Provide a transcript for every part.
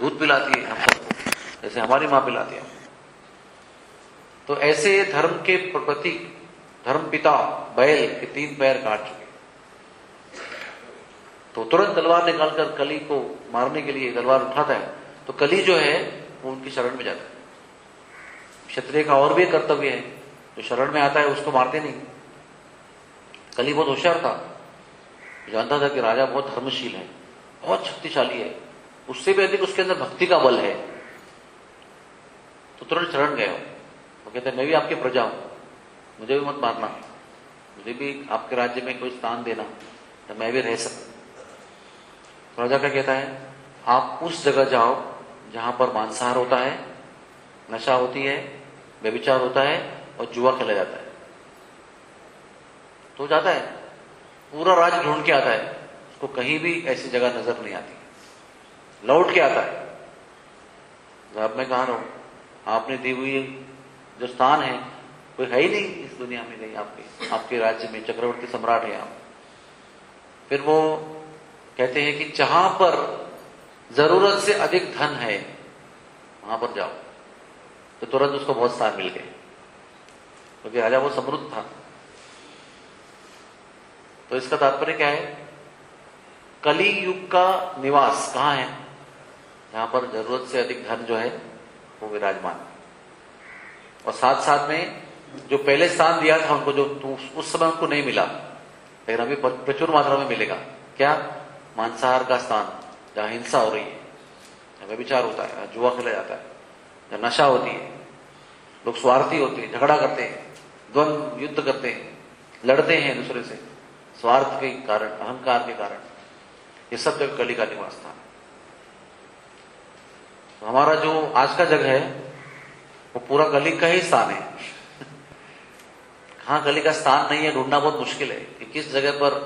दूध पिलाती है हम सबको, जैसे हमारी माँ पिलाती है। तो ऐसे धर्म के प्रतीक, धर्म पिता बैल के 3 पैर काट चुके, तो तुरंत तलवार निकालकर कली को मारने के लिए तलवार उठाता है, तो कली जो है वो उनकी शरण में जाता है। क्षत्रिय का और भी कर्तव्य है, जो शरण में आता है उसको मारते नहीं। कली बहुत होशियार था, जानता था कि राजा बहुत धर्मशील है, बहुत शक्तिशाली है, उससे भी अधिक उसके अंदर भक्ति का बल है, तो तुरंत शरण गए। वो कहते हैं मैं भी आपकी प्रजा हूं, मुझे भी मत मारना, मुझे भी आपके राज्य में कोई स्थान देना, तो मैं भी रह सकता। राजा क्या कहता है, आप उस जगह जाओ जहां पर मांसाहार होता है, नशा होती है, व्यभिचार होता है और जुआ खेला जाता है। तो जाता है, पूरा राज्य ढूंढ के आता है, उसको कहीं भी ऐसी जगह नजर नहीं आती, लौट के आता है। जब मैं कहा रहा हूं, आपने दी हुई जो स्थान है कोई है ही नहीं इस दुनिया में, नहीं आपके राज्य में चक्रवर्ती सम्राट है आप। फिर वो कहते हैं कि जहां पर जरूरत से अधिक धन है वहां पर जाओ, तो तुरंत उसको बहुत स्थान मिल गए, क्योंकि राजा वो समृद्ध था। तो इसका तात्पर्य क्या है, कली युग का निवास कहां है, जहां पर जरूरत से अधिक धन जो है वो विराजमान, और साथ साथ में जो पहले स्थान दिया था उनको, जो उस समय उनको नहीं मिला, लेकिन अभी प्रचुर मात्रा में मिलेगा। क्या, मांसाहार का स्थान, जहां हिंसा हो रही है, जहां व्यभिचार होता है, जहां जुआ खेला जाता है, जहां नशा होती है, लोग स्वार्थी होते हैं, झगड़ा करते हैं, द्वंद्व युद्ध करते हैं, लड़ते हैं दूसरे से, स्वार्थ के कारण, अहंकार के कारण, ये सब जगह कली का निवास था। तो हमारा जो आज का जग है वो पूरा कली का ही स्थान है। कहां कली का स्थान नहीं है ढूंढना बहुत मुश्किल है, कि किस जगह पर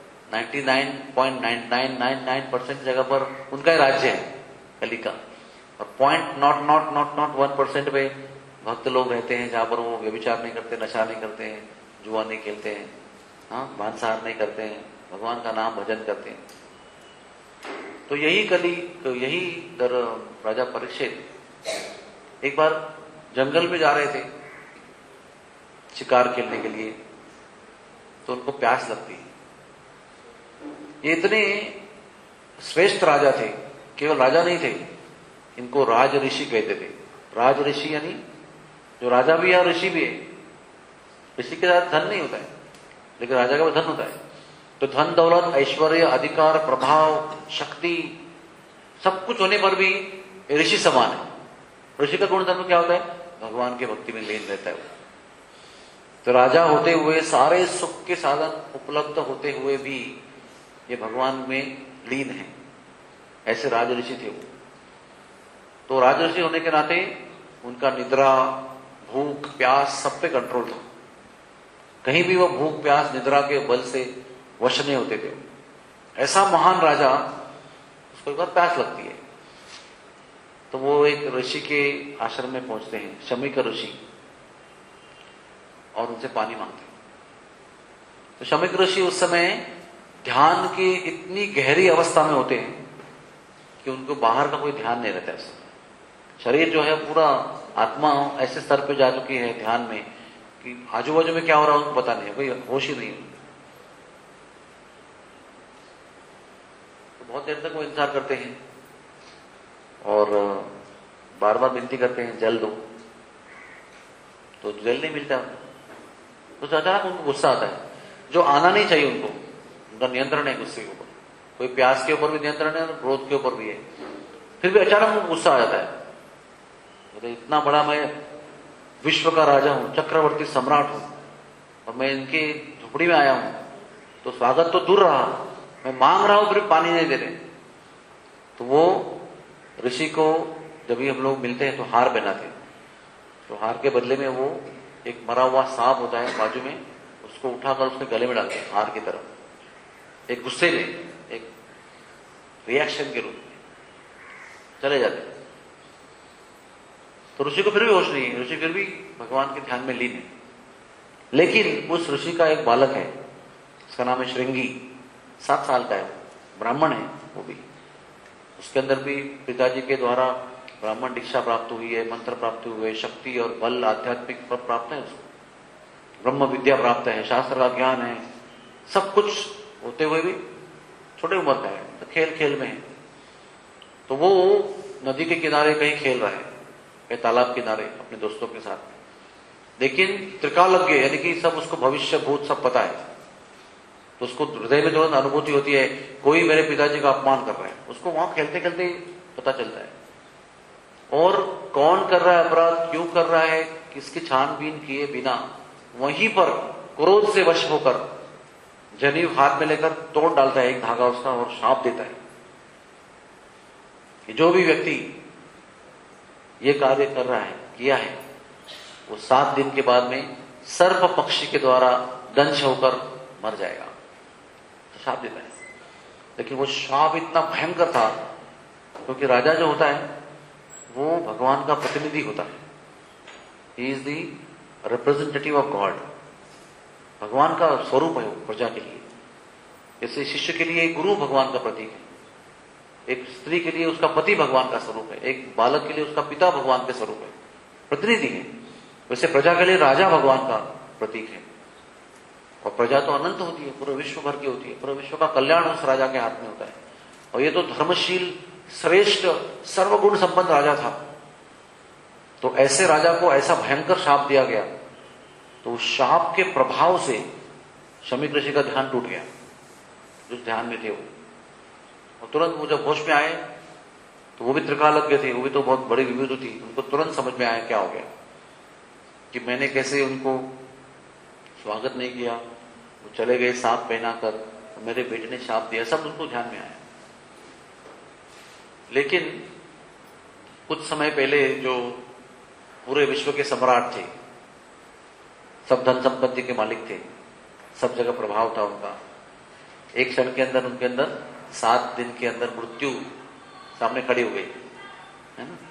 99.9999% जगह पर उनका ही राज्य है कली का, और 0.0001% पे भक्त लोग रहते हैं, जहां पर वो व्यभिचार नहीं करते, नशा नहीं करते हैं, जुआ नहीं खेलते हैं, हाँ, मांसाहार नहीं करते हैं, भगवान का नाम भजन करते हैं। तो यही कली, तो यही राजा परीक्षित एक बार जंगल में जा रहे थे शिकार खेलने के लिए, तो उनको प्यास लगती है। ये इतने श्रेष्ठ राजा थे, केवल राजा नहीं थे, इनको राज ऋषि कहते थे। राज ऋषि यानी जो राजा भी है और ऋषि भी है। ऋषि के साथ धन नहीं होता है, लेकिन राजा का भी धन होता है। तो धन दौलत ऐश्वर्य अधिकार प्रभाव शक्ति सब कुछ होने पर भी ऋषि समान है। ऋषि का गुणधर्म क्या होता है, भगवान के भक्ति में लीन रहता है वो। तो राजा होते हुए, सारे सुख के साधन उपलब्ध होते हुए भी ये भगवान में लीन है, ऐसे राज ऋषि थे वो। तो राज ऋषि होने के नाते उनका निद्रा भूख प्यास सब पे कंट्रोल था, कहीं भी वो भूख प्यास निद्रा के बल से वश नहीं होते थे। ऐसा महान राजा, उसको एक बार प्यास लगती है, तो वो एक ऋषि के आश्रम में पहुंचते हैं, शमीक ऋषि, और उनसे पानी मांगते हैं। तो शमीक ऋषि उस समय ध्यान की इतनी गहरी अवस्था में होते हैं कि उनको बाहर का कोई ध्यान नहीं रहता है। शरीर जो है पूरा, आत्मा ऐसे स्तर पे जा चुकी है ध्यान में कि आजू बाजू में क्या हो रहा है उनको पता नहीं है, कोई होश ही नहीं है। तो बहुत देर तक वो इंतजार करते हैं और बार बार विनती करते हैं जल दो, तो जल नहीं मिलता। तो अचानक उनको गुस्सा आता है, जो आना नहीं चाहिए उनको, उनका नियंत्रण है गुस्से के ऊपर, कोई प्यास के ऊपर भी नियंत्रण है और क्रोध के ऊपर भी है, फिर भी अचानक उनको गुस्सा आ जाता है। तो इतना बड़ा मैं विश्व का राजा हूं, चक्रवर्ती सम्राट हूं, और मैं इनकी झोपड़ी में आया हूं, तो स्वागत तो दूर रहा, मैं मांग रहा हूं फिर पानी नहीं दे रहे। तो वो ऋषि को जब भी हम लोग मिलते हैं तो हार पहनाते हैं, तो हार के बदले में वो एक मरा हुआ सांप होता है बाजू में, उसको उठाकर उसके गले में डालते हैं हार की तरफ, एक गुस्से में, एक रिएक्शन के रूप में चले जाते हैं। तो ऋषि को फिर भी होश नहीं है, ऋषि फिर भी भगवान के ध्यान में लीन है। लेकिन उस ऋषि का एक बालक है, उसका नाम है श्रृंगी, 7 साल का है, ब्राह्मण है वो भी। उसके अंदर भी पिताजी के द्वारा ब्राह्मण दीक्षा प्राप्त हुई है, मंत्र प्राप्त हुए, शक्ति और बल आध्यात्मिक प्राप्त है उसको, ब्रह्म विद्या प्राप्त है, शास्त्र का ज्ञान है, सब कुछ होते हुए भी छोटे उम्र का है, तो खेल खेल में है। तो वो नदी के किनारे कहीं खेल रहा है, कहीं तालाब किनारे अपने दोस्तों के साथ, लेकिन त्रिकालज्ञ यानी कि सब उसको भविष्य भूत सब पता है। तो उसको हृदय में तुरंत अनुभूति होती है कोई मेरे पिताजी का अपमान कर रहा है, उसको वहां खेलते खेलते ही पता चलता है। और कौन कर रहा है अपराध, क्यों कर रहा है, किसकी छानबीन किए बिना वहीं पर क्रोध से वश होकर जनेऊ हाथ में लेकर तोड़ डालता है एक धागा उसका और श्राप देता है कि जो भी व्यक्ति ये कार्य कर रहा है, किया है, वो 7 दिन के बाद में सर्प पक्षी के द्वारा दंश होकर मर जाएगा, तो श्राप देता है। लेकिन वो श्राप इतना भयंकर था क्योंकि राजा जो होता है वो भगवान का प्रतिनिधि होता है, he is the representative of God, भगवान का स्वरूप है वो प्रजा के लिए। जैसे शिष्य के लिए गुरु भगवान का प्रतीक है, एक स्त्री के लिए उसका पति भगवान का स्वरूप है, एक बालक के लिए उसका पिता भगवान के स्वरूप है, प्रतिनिधि है। वैसे प्रजा के लिए राजा भगवान का प्रतीक है। और प्रजा तो अनंत होती है, पूरे विश्व भर की होती है, पूरे विश्व का कल्याण उस राजा के हाथ में होता है। और ये तो धर्मशील श्रेष्ठ सर्वगुण संपन्न राजा था। तो ऐसे राजा को ऐसा भयंकर शाप दिया गया, तो उस शाप के प्रभाव से शमीक ऋषि का ध्यान टूट गया, जो ध्यान में थे वो। और तुरंत वो जब होश में आए तो वो भी त्रिकालज्ञ थे, वो भी तो बहुत बड़ी विभूति थी, उनको तुरंत समझ में आया क्या हो गया, कि मैंने कैसे उनको स्वागत नहीं किया, वो चले गए सांप पहनाकर, मेरे बेटे ने शाप दिया, सब उनको ध्यान में आया। लेकिन कुछ समय पहले जो पूरे विश्व के सम्राट थे, सब धन संपत्ति के मालिक थे, सब जगह प्रभाव था उनका, एक क्षण के अंदर उनके अंदर 7 दिन के अंदर मृत्यु सामने खड़ी हो गई, है ना।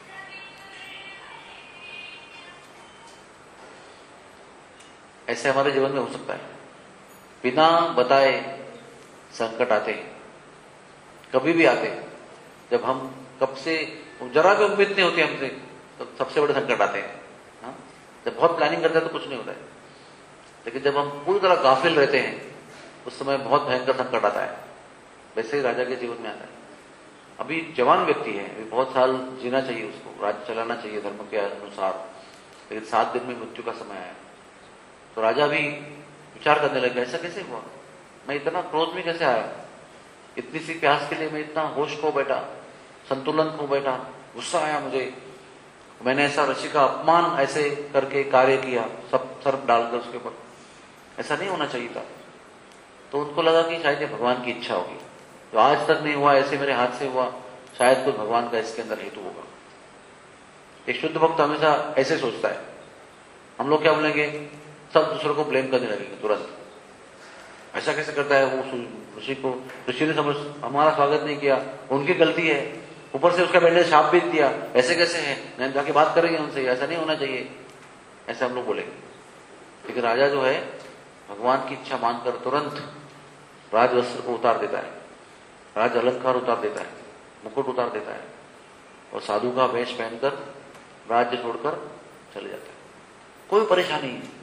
ऐसे हमारे जीवन में हो सकता है, बिना बताए संकट आते हैं, कभी भी आते हैं। जब हम कब से जरा भी उम्मीद नहीं होती हमसे, तो सबसे बड़े संकट आते हैं। हाँ? जब बहुत प्लानिंग करते हैं तो कुछ नहीं होता है, लेकिन जब हम पूरी तरह गाफिल रहते हैं उस समय बहुत भयंकर संकट आता है। वैसे ही राजा के जीवन में आता है। अभी जवान व्यक्ति है, अभी बहुत साल जीना चाहिए उसको, राज्य चलाना चाहिए धर्म के अनुसार, लेकिन 7 दिन में मृत्यु का समय आया। तो राजा भी विचार करने लगे, ऐसा कैसे हुआ, मैं इतना क्रोध में कैसे आया, इतनी सी प्यास के लिए मैं इतना होश खो बैठा, संतुलन खो बैठा, गुस्सा आया मुझे, मैंने ऐसा ऋषि का अपमान ऐसे करके कार्य किया, सब सर्प डालकर उसके ऊपर, ऐसा नहीं होना चाहिए था। तो उनको लगा कि शायद ये भगवान की इच्छा होगी, तो आज तक नहीं हुआ, ऐसे मेरे हाथ से हुआ, शायद कोई भगवान का इसके अंदर हेतु होगा। एक शुद्ध भक्त हमेशा ऐसे सोचता है। हम लोग क्या बोलेंगे, सब दूसरों को ब्लेम करने लगेंगे तुरंत, ऐसा कैसे करता है वो ऋषि को, ऋषि ने समझ हमारा स्वागत नहीं किया, उनकी गलती है, ऊपर से उसका बेटे शाप भी दिया, ऐसे कैसे है, नहीं जाके बात करेंगे उनसे, ऐसा नहीं होना चाहिए, ऐसे हम लोग बोलेंगे। लेकिन राजा जो है भगवान की इच्छा मानकर तुरंत राजवस्त्र को उतार देता है, राज अलंकार उतार देता है, मुकुट उतार देता है, और साधु का वेश पहनकर राज्य छोड़कर चले जाता है। कोई परेशानी नहीं,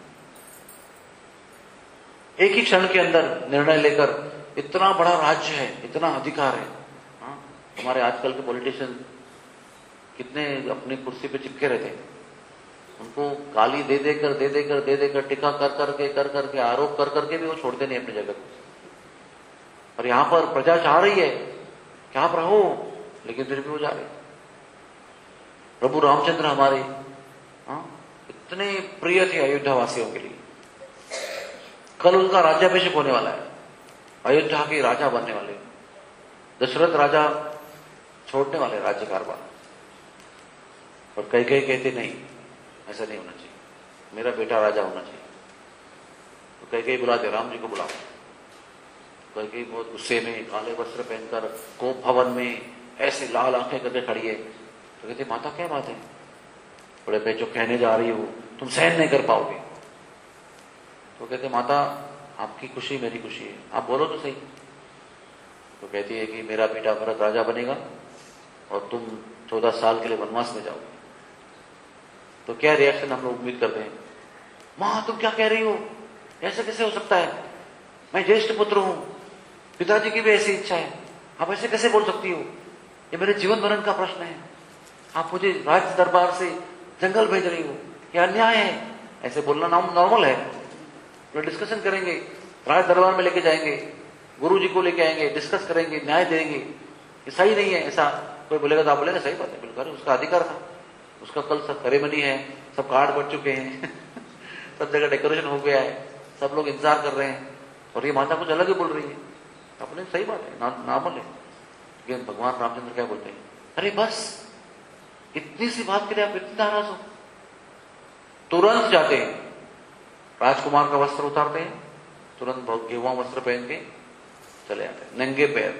एक ही क्षण के अंदर निर्णय लेकर, इतना बड़ा राज्य है, इतना अधिकार है। हाँ, हमारे आजकल के पॉलिटिशियन कितने अपनी कुर्सी पे चिपके रहते हैं, उनको गाली दे देकर टिका कर करके आरोप कर करके भी वो छोड़ते नहीं अपनी जगह को। और यहां पर प्रजा चाह रही है कि आप रहो, लेकिन फिर भी वो जा रहे। प्रभु रामचंद्र हमारे इतने प्रिय थे अयोध्या वासियों के लिए। कल उनका राज्याभिषेक होने वाला है, अयोध्या के राजा बनने वाले, दशरथ राजा छोड़ने वाले राज्य कारभार। और कई कहते नहीं, ऐसा नहीं होना चाहिए, मेरा बेटा राजा होना चाहिए। तो कई बुलाते, राम जी को बुलाओ। कई बहुत गुस्से में काले वस्त्र पहनकर कोप भवन में ऐसे लाल आंखें करके खड़ी है। तो कहते माता क्या बात है, बड़े भाई जो कहने जा रही हो तुम सहन नहीं कर पाओगे। तो कहते माता आपकी खुशी मेरी खुशी है, आप बोलो तो सही। तो कहती है कि मेरा बेटा भरत राजा बनेगा और तुम 14 साल के लिए वनवास में जाओगे। तो क्या रिएक्शन हम लोग उम्मीद करते हैं? मां तुम क्या कह रही हो, ऐसे कैसे हो सकता है, मैं ज्येष्ठ पुत्र हूं, पिताजी की भी ऐसी इच्छा है, आप ऐसे कैसे बोल सकती हो, ये मेरे जीवन मरण का प्रश्न है, आप मुझे राज दरबार से जंगल भेज रही हो, यह अन्याय है। ऐसे बोलना नॉर्मल है। तो डिस्कशन करेंगे, राज दरबार में लेके जाएंगे, गुरु जी को लेके आएंगे, डिस्कस करेंगे, न्याय देंगे, ये सही नहीं है। ऐसा कोई बोलेगा तो आप बोलेगा सही बात है, बिल्कुल उसका अधिकार था, उसका कल सब सेरेमनी है, सब कार्ड बढ़ चुके हैं सब जगह डेकोरेशन हो गया है, सब लोग इंतजार कर रहे हैं, और ये माता कुछ अलग ही बोल रही है। अपने सही बात है, नॉर्मल है। लेकिन भगवान रामचंद्र क्या बोलते हैं, अरे बस इतनी सी बात के लिए आप इतनी नाराज हो। तुरंत जाते हैं, राजकुमार का वस्त्र उतारते हैं, तुरंत गेवा वस्त्र पहन के चले आते हैं, नंगे पैर,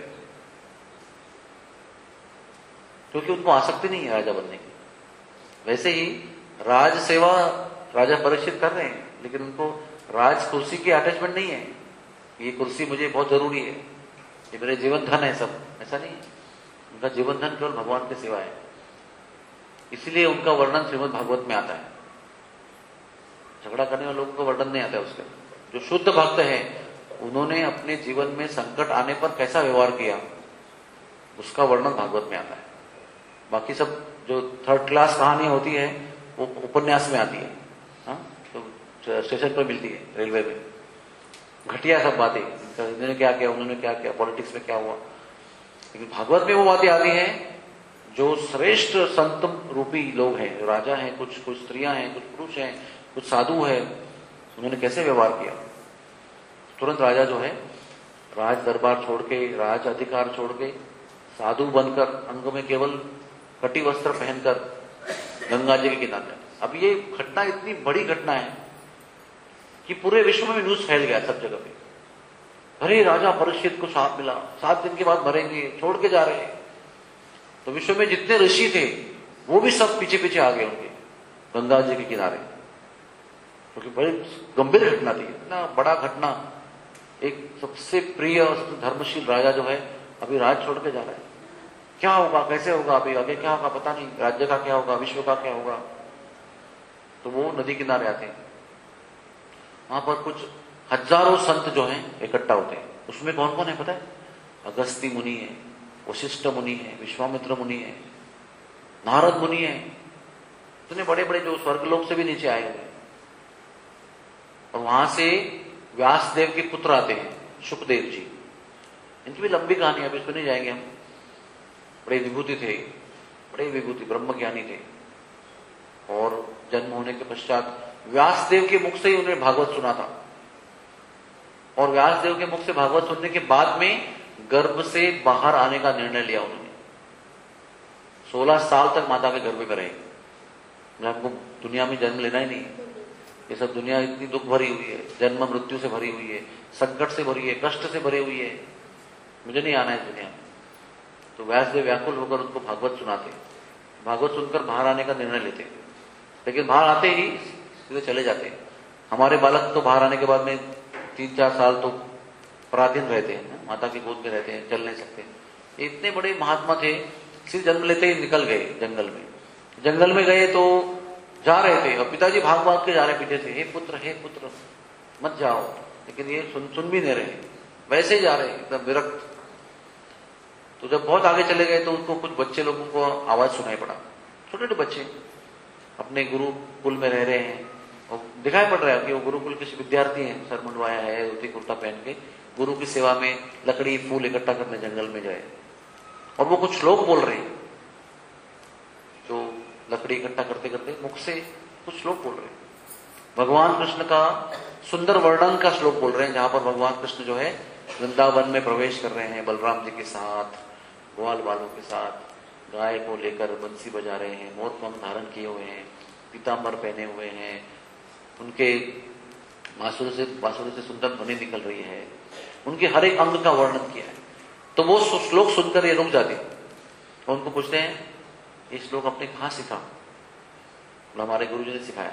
क्योंकि उनको आसक्ति नहीं है राजा बनने की। वैसे ही राज सेवा राजा परीक्षित कर रहे हैं, लेकिन उनको राज कुर्सी की अटैचमेंट नहीं है, ये कुर्सी मुझे बहुत जरूरी है, ये मेरे जीवन धन है, सब ऐसा नहीं है। उनका जीवन धन केवल भगवान की सेवा है, इसलिए उनका वर्णन श्रीमद् भागवत में आता है। झगड़ा करने वाले लोगों का वर्णन नहीं आता है उसके। जो शुद्ध भक्त है, उन्होंने अपने जीवन में संकट आने पर कैसा व्यवहार किया, उसका वर्णन भागवत में आता है। बाकी सब जो थर्ड क्लास कहानियां होती है वो उपन्यास में आती है, हाँ, तो स्टेशन पर मिलती है, रेलवे में, घटिया सब बातें, इन्होंने क्या किया, उन्होंने क्या किया, पॉलिटिक्स में क्या हुआ। लेकिन भागवत में वो बातें आती हैं जो श्रेष्ठ संत रूपी लोग हैं, राजा हैं, कुछ स्त्रियां हैं, कुछ पुरुष हैं, कुछ साधु है, उन्होंने कैसे व्यवहार किया। तुरंत राजा जो है राज दरबार छोड़ के, राज अधिकार छोड़ के, साधु बनकर, अंग में केवल कटी वस्त्र पहनकर गंगा जी के किनारे। अब ये घटना इतनी बड़ी घटना है कि पूरे विश्व में न्यूज फैल गया सब जगह पे, अरे राजा परीक्षित को साथ मिला, 7 दिन के बाद मरेंगे, छोड़ के जा रहे हैं। तो विश्व में जितने ऋषि थे वो भी सब पीछे पीछे आ गए उनके गंगा जी के किनारे, क्योंकि बड़ी गंभीर घटना थी, इतना बड़ा घटना। एक सबसे प्रिय और सबसे धर्मशील राजा जो है अभी राज छोड़ के जा रहा है, क्या होगा, कैसे होगा, अभी आगे क्या होगा पता नहीं, राज्य का क्या होगा, विश्व का क्या होगा। तो वो नदी किनारे आते हैं, वहां पर कुछ हजारों संत जो हैं इकट्ठा होते हैं। उसमें कौन कौन है पता है? अगस्त्य मुनि है, वशिष्ठ मुनि है, विश्वामित्र मुनि है, नारद मुनि है, इतने बड़े बड़े जो स्वर्गलोक से भी नीचे आए हुए हैं। और वहां से व्यासदेव के पुत्र आते हैं, शुकदेव जी। इनकी भी लंबी कहानी, अभी इसको नहीं जाएंगे हम। बड़े विभूति थे, बड़े विभूति ब्रह्मज्ञानी थे, और जन्म होने के पश्चात व्यासदेव के मुख से ही उन्हें भागवत सुना था, और व्यासदेव के मुख से भागवत सुनने के बाद में गर्भ से बाहर आने का निर्णय लिया उन्होंने। 16 साल तक माता के गर्भ में रहे। हमको दुनिया में जन्म लेना ही नहीं, ये सब दुनिया इतनी दुख भरी हुई है, जन्म मृत्यु से भरी हुई है, संकट से भरी है, कष्ट से भरी हुई है, मुझे नहीं आना है दुनिया में। तो व्यासदेव व्याकुल होकर उनको भागवत सुनाते, भागवत सुनकर बाहर आने का निर्णय लेते, लेकिन बाहर आते ही सीधे चले जाते। हमारे बालक तो बाहर आने के बाद में 3-4 साल तो पराधीन रहते हैं, माता की गोद में रहते हैं, चल नहीं सकते। इतने बड़े महात्मा थे, सिर्फ जन्म लेते ही निकल गए जंगल में। जंगल में गए तो जा रहे थे, और पिताजी भाग भाग के जा रहे पीछे से, हे पुत्र मत जाओ, लेकिन ये सुन भी नहीं रहे, वैसे ही जा रहे एकदम विरक्त। तो जब बहुत आगे चले गए तो उनको कुछ बच्चे लोगों को आवाज सुनाई पड़ा, छोटे छोटे बच्चे अपने गुरुकुल में रह रहे हैं, और दिखाई पड़ रहा है कि वो गुरुकुल के विद्यार्थी हैं, सर मुंडवाया है, धोती कुर्ता पहन के गुरु की सेवा में लकड़ी फूल इकट्ठा करने जंगल में गए, और वो कुछ श्लोक बोल रहे हैं, जो लकड़ी इकट्ठा करते करते मुख से कुछ श्लोक बोल रहे हैं, भगवान कृष्ण का सुंदर वर्णन का श्लोक बोल रहे हैं, जहां पर भगवान कृष्ण जो है वृंदावन में प्रवेश कर रहे हैं, बलराम जी के साथ, ग्वाल बालों के साथ, गाय को लेकर बंसी बजा रहे हैं, मोर पंख धारण किए हुए हैं, पीतांबर पहने हुए हैं, उनके बांसुरी से सुंदर ध्वनि निकल रही है, उनके हर एक अंग का वर्णन किया है। तो वो श्लोक सुनकर ये रुक जाते और उनको पूछते हैं ये श्लोक आपने कहां सीखा? बोला हमारे गुरु जी ने सिखाया।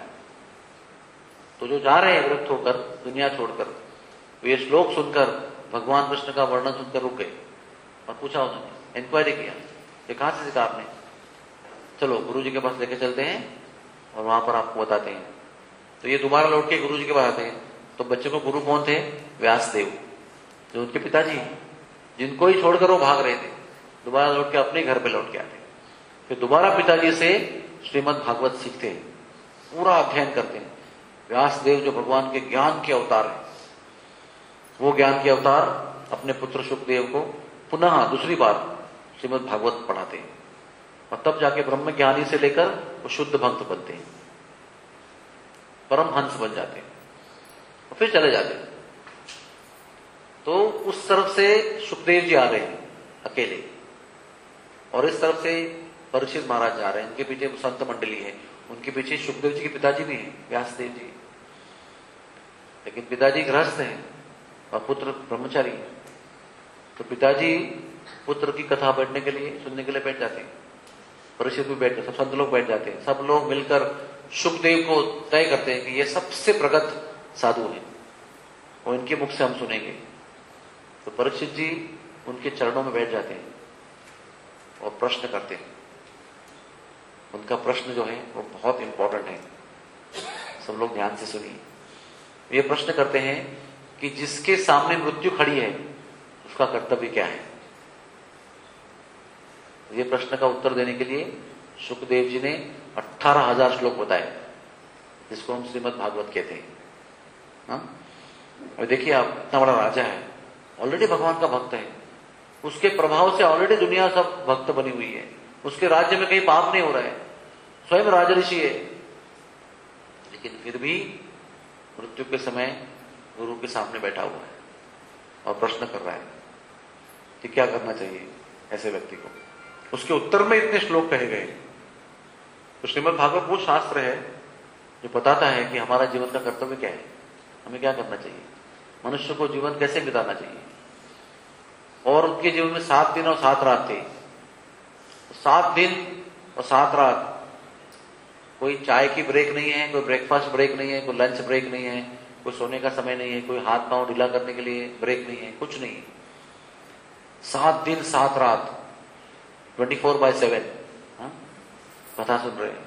तो जो जा रहे हैं विरक्त होकर दुनिया छोड़कर, तो ये श्लोक सुनकर भगवान कृष्ण का वर्णन सुनकर रुक गए, और पूछा उन्होंने, इंक्वायरी किया, ये कहाँ से सीखा आपने? चलो गुरु जी के पास लेके चलते हैं और वहां पर आपको बताते हैं। तो ये दोबारा लौट के गुरु जी के पास आते हैं। तो बच्चे को गुरु कौन थे? व्यासदेव, जो उनके पिताजी, जिनको ही छोड़कर वो भाग रहे थे, दोबारा लौट के अपने घर पे लौट के आते हैं। फिर दोबारा पिताजी से श्रीमद् भागवत सीखते हैं, पूरा अध्ययन करते हैं। व्यासदेव जो भगवान के ज्ञान के अवतार है, वो ज्ञान के अवतार अपने पुत्र सुखदेव को पुनः दूसरी बार श्रीमद् भागवत पढ़ाते हैं, और तब जाके ब्रह्म ज्ञानी से लेकर वो शुद्ध भक्त बनते हैं, परम हंस बन जाते हैं, और फिर चले जाते हैं। तो उस तरफ से सुखदेव जी आ रहे हैं अकेले, और इस तरफ से परीक्षित महाराज जा रहे हैं, उनके पीछे संत मंडली है, उनके पीछे सुखदेव जी के पिताजी भी हैं, व्यासदेव जी। लेकिन पिताजी गृहस्थ हैं और पुत्र ब्रह्मचारी है। तो पिताजी पुत्र की कथा बैठने के लिए, सुनने के लिए बैठ जाते हैं, परीक्षित भी बैठते, सब संत लोग बैठ जाते हैं, सब लोग मिलकर सुखदेव को तय करते हैं कि ये सबसे प्रगत साधु हैं और इनके मुख से हम सुनेंगे। तो परीक्षित जी उनके चरणों में बैठ जाते हैं और प्रश्न करते हैं। उनका प्रश्न जो है वो बहुत इंपॉर्टेंट है, सब लोग ध्यान से सुनिए। ये प्रश्न करते हैं कि जिसके सामने मृत्यु खड़ी है उसका कर्तव्य क्या है। ये प्रश्न का उत्तर देने के लिए सुखदेव जी ने 18,000 श्लोक बताए, जिसको हम श्रीमद् भागवत कहते हैं। हाँ? और देखिए आप, इतना बड़ा राजा है, ऑलरेडी भगवान का भक्त है, उसके प्रभाव से ऑलरेडी दुनिया सब भक्त बनी हुई है, उसके राज्य में कहीं पाप नहीं हो रहा है, स्वयं राजऋषि है, लेकिन फिर भी मृत्यु के समय गुरु के सामने बैठा हुआ है और प्रश्न कर रहा है कि क्या करना चाहिए ऐसे व्यक्ति को। उसके उत्तर में इतने श्लोक कहे गए। तो श्रीमद् भागवत वो शास्त्र है जो बताता है कि हमारा जीवन का कर्तव्य क्या है, हमें क्या करना चाहिए, मनुष्य को जीवन कैसे बिताना चाहिए। और उनके जीवन में 7 दिन और 7 रात थे। 7 दिन और 7 रात, कोई चाय की ब्रेक नहीं है, कोई ब्रेकफास्ट ब्रेक नहीं है, कोई लंच ब्रेक नहीं है, कोई सोने का समय नहीं है, कोई हाथ पांव ढीला करने के लिए ब्रेक नहीं है, कुछ नहीं है। 7 दिन 7 रात 24/7 कथा सुन रहे हैं।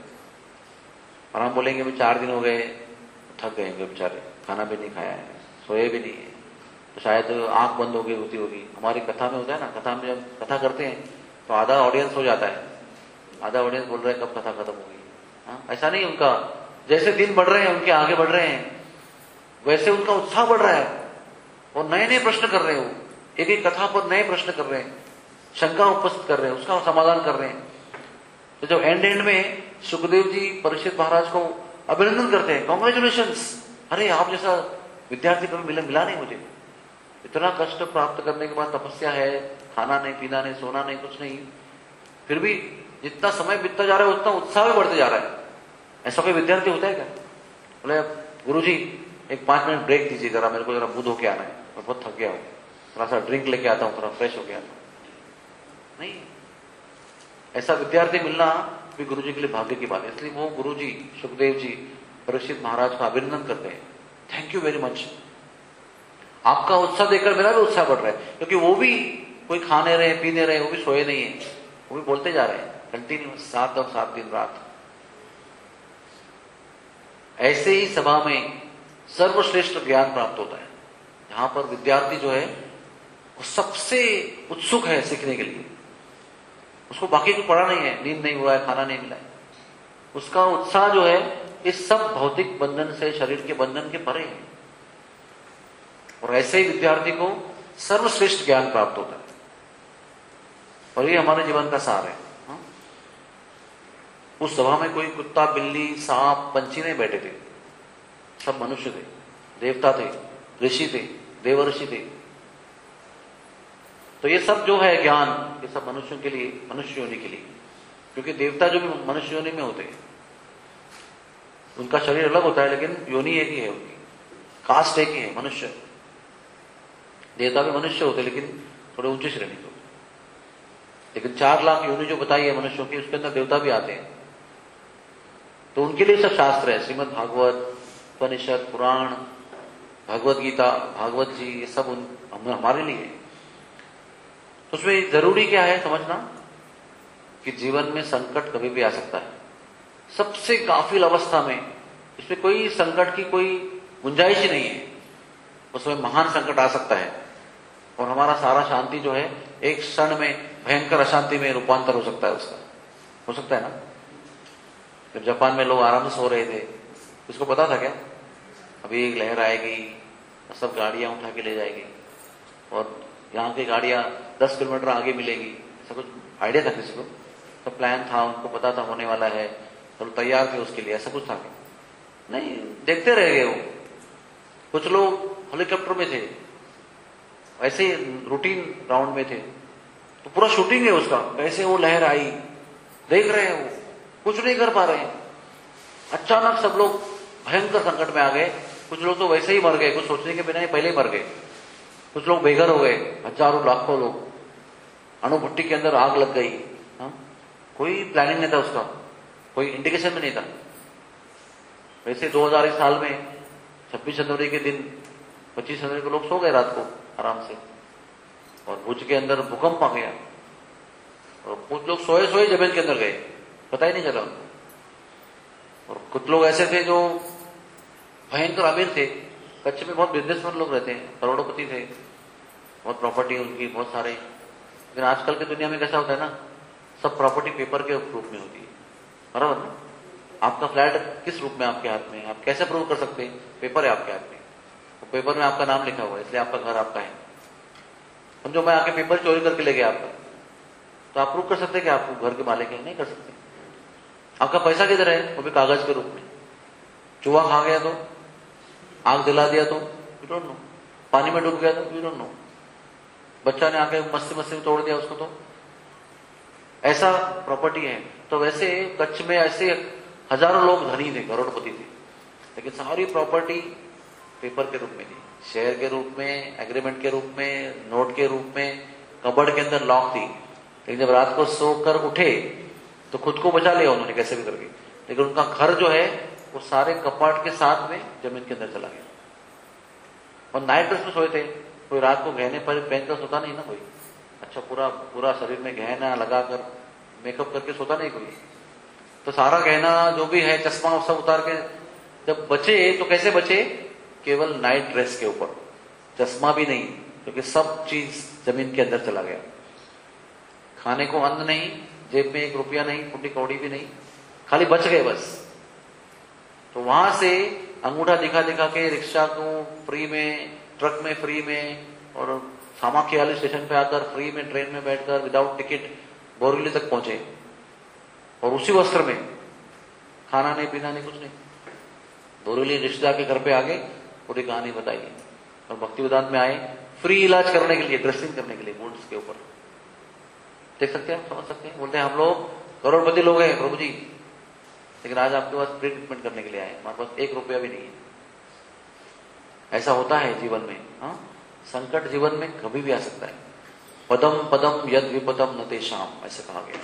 और हम बोलेंगे भी 4 दिन हो गए, थक गए बेचारे, खाना भी नहीं खाया है, सोए भी नहीं है, तो शायद आंख बंद हो गई होगी। हमारी कथा में होता है ना, कथा में जब कथा करते हैं तो आधा ऑडियंस हो जाता है, आधा ऑडियंस बोल रहा है कब कथा खत्म होगी। ऐसा नहीं, उनका जैसे दिन बढ़ रहे हैं, उनके आगे बढ़ रहे हैं, वैसे उनका उत्साह बढ़ रहा है और नए नए प्रश्न कर रहे हो, एक एक कथा पर नए प्रश्न कर रहे हैं, शंका उपस्थित कर रहे हैं, उसका समाधान कर रहे हैं। तो जब एंड में सुखदेव जी परीक्षित महाराज को अभिनंदन करते हैं, कॉन्ग्रेचुलेशंस, अरे आप जैसा विद्यार्थी कभी मिला नहीं मुझे, इतना कष्ट प्राप्त करने के बाद तपस्या है, खाना नहीं, पीना नहीं, सोना नहीं, कुछ नहीं, फिर भी जितना समय बीतता जा रहा है उतना उत्साह भी बढ़ते जा रहा है। ऐसा कोई विद्यार्थी होता है क्या? बोले गुरुजी एक 5 मिनट ब्रेक दीजिए, जरा मेरे को जरा मुंह धो के आना है, मैं बहुत थक गया हूं, थोड़ा सा ड्रिंक लेके आता हूं, थोड़ा फ्रेश हो गया आता हूं। नहीं, ऐसा विद्यार्थी मिलना भी गुरु जी के लिए भाग्य की बात है। इसलिए वो गुरु जी सुखदेव जी परीक्षित महाराज का अभिनंदन करते हैं, थैंक यू वेरी मच, आपका उत्साह देखकर मेरा भी उत्साह बढ़ रहा है। क्योंकि वो भी कोई खा नहीं रहे, पी नहीं रहे, वो भी सोए नहीं है, वो भी बोलते जा रहे हैं कंटिन्यू 7 और 7 दिन रात। ऐसे ही सभा में सर्वश्रेष्ठ ज्ञान प्राप्त होता है, जहां पर विद्यार्थी जो है वो सबसे उत्सुक है सीखने के लिए, उसको बाकी को पढ़ा नहीं है, नींद नहीं हुआ है, खाना नहीं मिला है, उसका उत्साह जो है इस सब भौतिक बंधन से, शरीर के बंधन के परे है। और ऐसे ही विद्यार्थी को सर्वश्रेष्ठ ज्ञान प्राप्त होता है। और ये हमारे जीवन का सार है। उस सभा में कोई कुत्ता, बिल्ली, सांप, पंछी नहीं बैठे थे, सब मनुष्य थे, देवता थे, ऋषि थे, देवर्षि थे। तो ये सब जो है ज्ञान, ये सब मनुष्यों के लिए, मनुष्य योनि के लिए, क्योंकि देवता जो भी मनुष्य योनि में होते हैं उनका शरीर अलग होता है, लेकिन योनि एक ही है, उनकी कास्ट एक ही है, मनुष्य। देवता भी मनुष्य होते लेकिन थोड़े ऊंचे श्रेणी के, लेकिन 4 लाख योनि जो बताई है मनुष्यों की, उसके अंदर देवता भी आते हैं। तो उनके लिए सब शास्त्र है, श्रीमद् भागवत, उपनिषद, पुराण, भगवत गीता, भागवत जी, ये सब हमारे लिए है। तो उसमें जरूरी क्या है समझना कि जीवन में संकट कभी भी आ सकता है। सबसे गाफिल अवस्था में इसमें कोई संकट की कोई गुंजाइश ही नहीं है, उसमें महान संकट आ सकता है और हमारा सारा शांति जो है एक क्षण में भयंकर अशांति में रूपांतर हो सकता है उसका। हो सकता है ना? जब जापान में लोग आराम से सो रहे थे, उसको पता था क्या अभी एक लहर आएगी, सब गाड़ियां उठा के ले जाएगी और यहाँ की गाड़ियां 10 किलोमीटर आगे मिलेगी, ऐसा कुछ आइडिया था किसी को? सब प्लान था, उनको पता था होने वाला है, सब तैयार थे उसके लिए, ऐसा कुछ था क्या? नहीं, देखते रह गए वो। कुछ लोग हेलीकॉप्टर में थे, ऐसे रूटीन राउंड में थे, तो पूरा शूटिंग है उसका, कैसे वो लहर आई देख रहे हैं, वो कुछ नहीं कर पा रहे हैं। अचानक सब लोग भयंकर संकट में आ गए। कुछ लोग तो वैसे ही मर गए, कुछ सोचने के बिना ही पहले ही मर गए। कुछ लोग बेघर हो गए, हजारों लाखों लोग। अणुभट्टी के अंदर आग लग गई। हाँ? कोई प्लानिंग नहीं था उसका, कोई इंडिकेशन भी नहीं था। वैसे 2001 साल में 26 जनवरी के दिन 25 जनवरी को लोग सो गए रात को आराम से, और भुज के अंदर भूकंप आ गया और कुछ लोग सोए सोए जमीन के अंदर गए, पता ही नहीं चला उनको। और कुछ लोग ऐसे थे जो भयंकर अमीर थे, कच्छ में बहुत बिजनेसमैन लोग रहते हैं, करोड़पति थे, बहुत प्रॉपर्टी उनकी, बहुत सारे। लेकिन आजकल की दुनिया में कैसा होता है ना, सब प्रॉपर्टी पेपर के रूप में होती है, बराबर ना? आपका फ्लैट किस रूप में आपके हाथ में है, आप कैसे प्रूव कर सकते हैं? पेपर है आपके हाथ में, तो पेपर में आपका नाम लिखा हुआ है, इसलिए आपका घर आपका है। समझो मैं आके पेपर चोरी करके ले गया आपका, तो आप प्रूव कर सकते हैं कि आप घर के मालिक हैं? नहीं कर सकते। आपका पैसा किधर है? वो भी कागज के रूप में। चूहा खा गया तो, आग जला दिया तो, यू डोंट नो। पानी में डूब गया तो, यू डोंट नो। बच्चा ने आके मस्ती मस्ती में तोड़ दिया उसको, तो ऐसा प्रॉपर्टी है। तो वैसे कच्छ में ऐसे हजारों लोग धनी थे, करोड़पति थे, लेकिन सारी प्रॉपर्टी पेपर के रूप में थी, शेयर के रूप में, एग्रीमेंट के रूप में, नोट के रूप में, कबर्ड के अंदर लॉक थी। लेकिन जब रात को सोकर उठे तो खुद को बचा लिया उन्होंने कैसे भी करके, लेकिन उनका घर जो है वो सारे कपाट के साथ में जमीन के अंदर चला गया। और नाइट ड्रेस में सोए थे, कोई रात को गहने पर पहनकर सोता नहीं ना कोई। अच्छा, पूरा पूरा शरीर में गहना लगाकर मेकअप करके सोता नहीं कोई। तो सारा गहना जो भी है, चश्मा सब उतार के जब बचे तो कैसे बचे? केवल नाइट ड्रेस के ऊपर, चश्मा भी नहीं, क्योंकि सब चीज जमीन के अंदर चला गया। खाने को अन्न नहीं, जेब में 1 रुपया नहीं, कुटी कौड़ी भी नहीं, खाली बच गए बस। तो वहां से अंगूठा दिखा दिखा के रिक्शा को फ्री में, ट्रक में फ्री में, और सामाख्याली स्टेशन पे आकर फ्री में ट्रेन में बैठकर विदाउट टिकट बोरीवली तक पहुंचे, और उसी वस्त्र में, खाना नहीं पीना नहीं कुछ नहीं। बोरीवली रिश्तेदार के घर पे आ गए, पूरी कहानी बताई और भक्ति वेदांत में आए फ्री इलाज करने के लिए, ड्रेसिंग करने के लिए वुंड्स के ऊपर। देख सकते हैं, समझ सकते हैं। बोलते हैं हम लोग करोड़पति लोग हैं प्रभु जी, लेकिन आज आपके पास फ्री ट्रीटमेंट करने के लिए आए, हमारे पास 1 रुपया भी नहीं है। ऐसा होता है जीवन में। हाँ, संकट जीवन में कभी भी आ सकता है। पदम पदम यद विपदम न तेषाम, ऐसे कहा गया।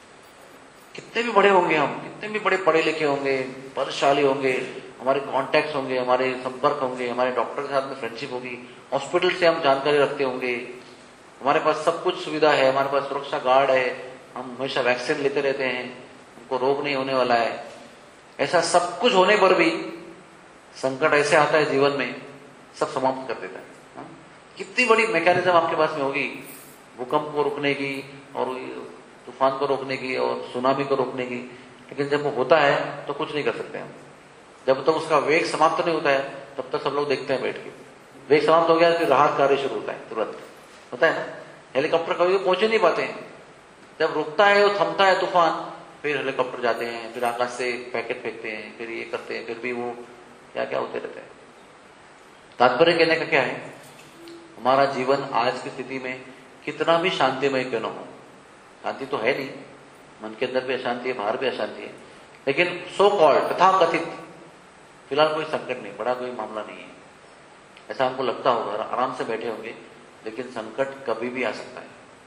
कितने भी बड़े होंगे हम, कितने भी बड़े पढ़े लिखे होंगे, बलशाली होंगे, हमारे कॉन्टैक्ट्स होंगे, हमारे संपर्क होंगे, हमारे डॉक्टर के साथ में फ्रेंडशिप होगी, हॉस्पिटल से हम जानकारी रखते होंगे, हमारे पास सब कुछ सुविधा है, हमारे पास सुरक्षा गार्ड है, हम हमेशा वैक्सीन लेते रहते हैं, हमको रोग नहीं होने वाला है। ऐसा सब कुछ होने पर भी संकट ऐसे आता है जीवन में, सब समाप्त कर देता है। हाँ? कितनी बड़ी मैकेनिज्म आपके पास में होगी भूकंप को रोकने की, और तूफान को रोकने की, और सुनामी को रोकने की, लेकिन जब वो होता है तो कुछ नहीं कर सकते हम। जब तक उसका वेग समाप्त नहीं होता है तब तक सब लोग देखते हैं बैठ के। वेग समाप्त हो गया फिर राहत कार्य शुरू होता है, तुरंत होता है ना। हेलीकॉप्टर कभी पहुंच ही नहीं पाते हैं, जब रुकता है वो थमता है तूफान, फिर हेलीकॉप्टर जाते हैं, फिर आकाश से पैकेट फेंकते हैं, फिर ये करते हैं, फिर भी वो क्या क्या होते रहते हैं। तात्पर्य कहने का क्या है, हमारा जीवन आज की स्थिति में कितना भी शांतिमय क्यों न हो, शांति तो है नहीं, मन के अंदर भी अशांति है, बाहर भी अशांति है, लेकिन सो कॉल्ड तथा कथित फिलहाल कोई संकट नहीं, बड़ा कोई मामला नहीं है, ऐसा हमको लगता होगा, आराम से बैठे होंगे, लेकिन संकट कभी भी आ सकता है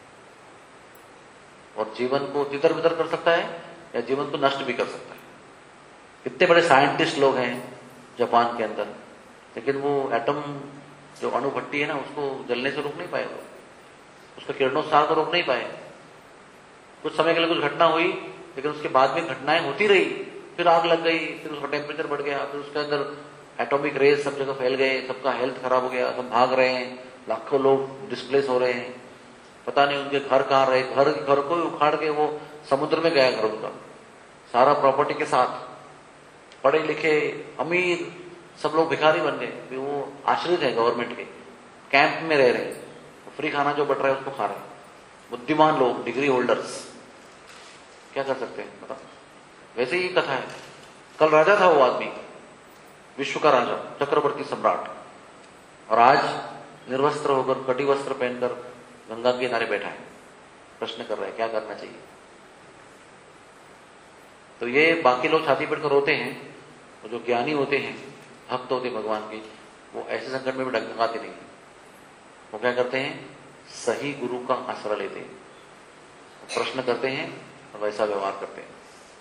और जीवन को तितर बितर कर सकता है या जीवन को नष्ट भी कर सकता है। इतने बड़े साइंटिस्ट लोग हैं जापान के अंदर, लेकिन वो एटम जो अणुभट्टी है ना, उसको जलने से रोक नहीं पाए वो, उसका किरणोत्सार तो रोक नहीं पाए। कुछ समय के लिए कुछ घटना हुई, लेकिन उसके बाद में घटनाएं होती रही, फिर आग लग गई, फिर उसका टेम्परेचर बढ़ गया, फिर उसके अंदर एटॉमिक रेज सब जगह फैल गए, सबका हेल्थ खराब हो गया, सब भाग रहे हैं, लाखों लोग डिस्प्लेस हो रहे हैं, पता नहीं उनके घर कहाँ रहे, घर को ही उखाड़ के वो समुद्र में गया घर उनका, सारा प्रॉपर्टी के साथ। पढ़े लिखे अमीर सब लोग भिखारी बन गए, वो आश्रित है गवर्नमेंट के, कैंप में रह रहे हैं, फ्री खाना जो बट रहा है उसको खा रहे हैं। बुद्धिमान लोग, डिग्री होल्डर्स, क्या कर सकते हैं बताओ। वैसे ही कथा है। कल राजा था वो आदमी, विश्व का राजा, चक्रवर्ती सम्राट, और आज निर्वस्त्र होकर, कटी वस्त्र पहनकर गंगा के किनारे बैठा है, प्रश्न कर रहा है क्या करना चाहिए। तो ये बाकी लोग छाती पीट कर रोते हैं, और जो ज्ञानी होते हैं, भक्त होते हैं भगवान के, वो ऐसे संकट में भी डगमगाते नहीं। वो क्या करते हैं, सही गुरु का आश्रय लेते हैं, प्रश्न करते हैं और वैसा व्यवहार करते हैं।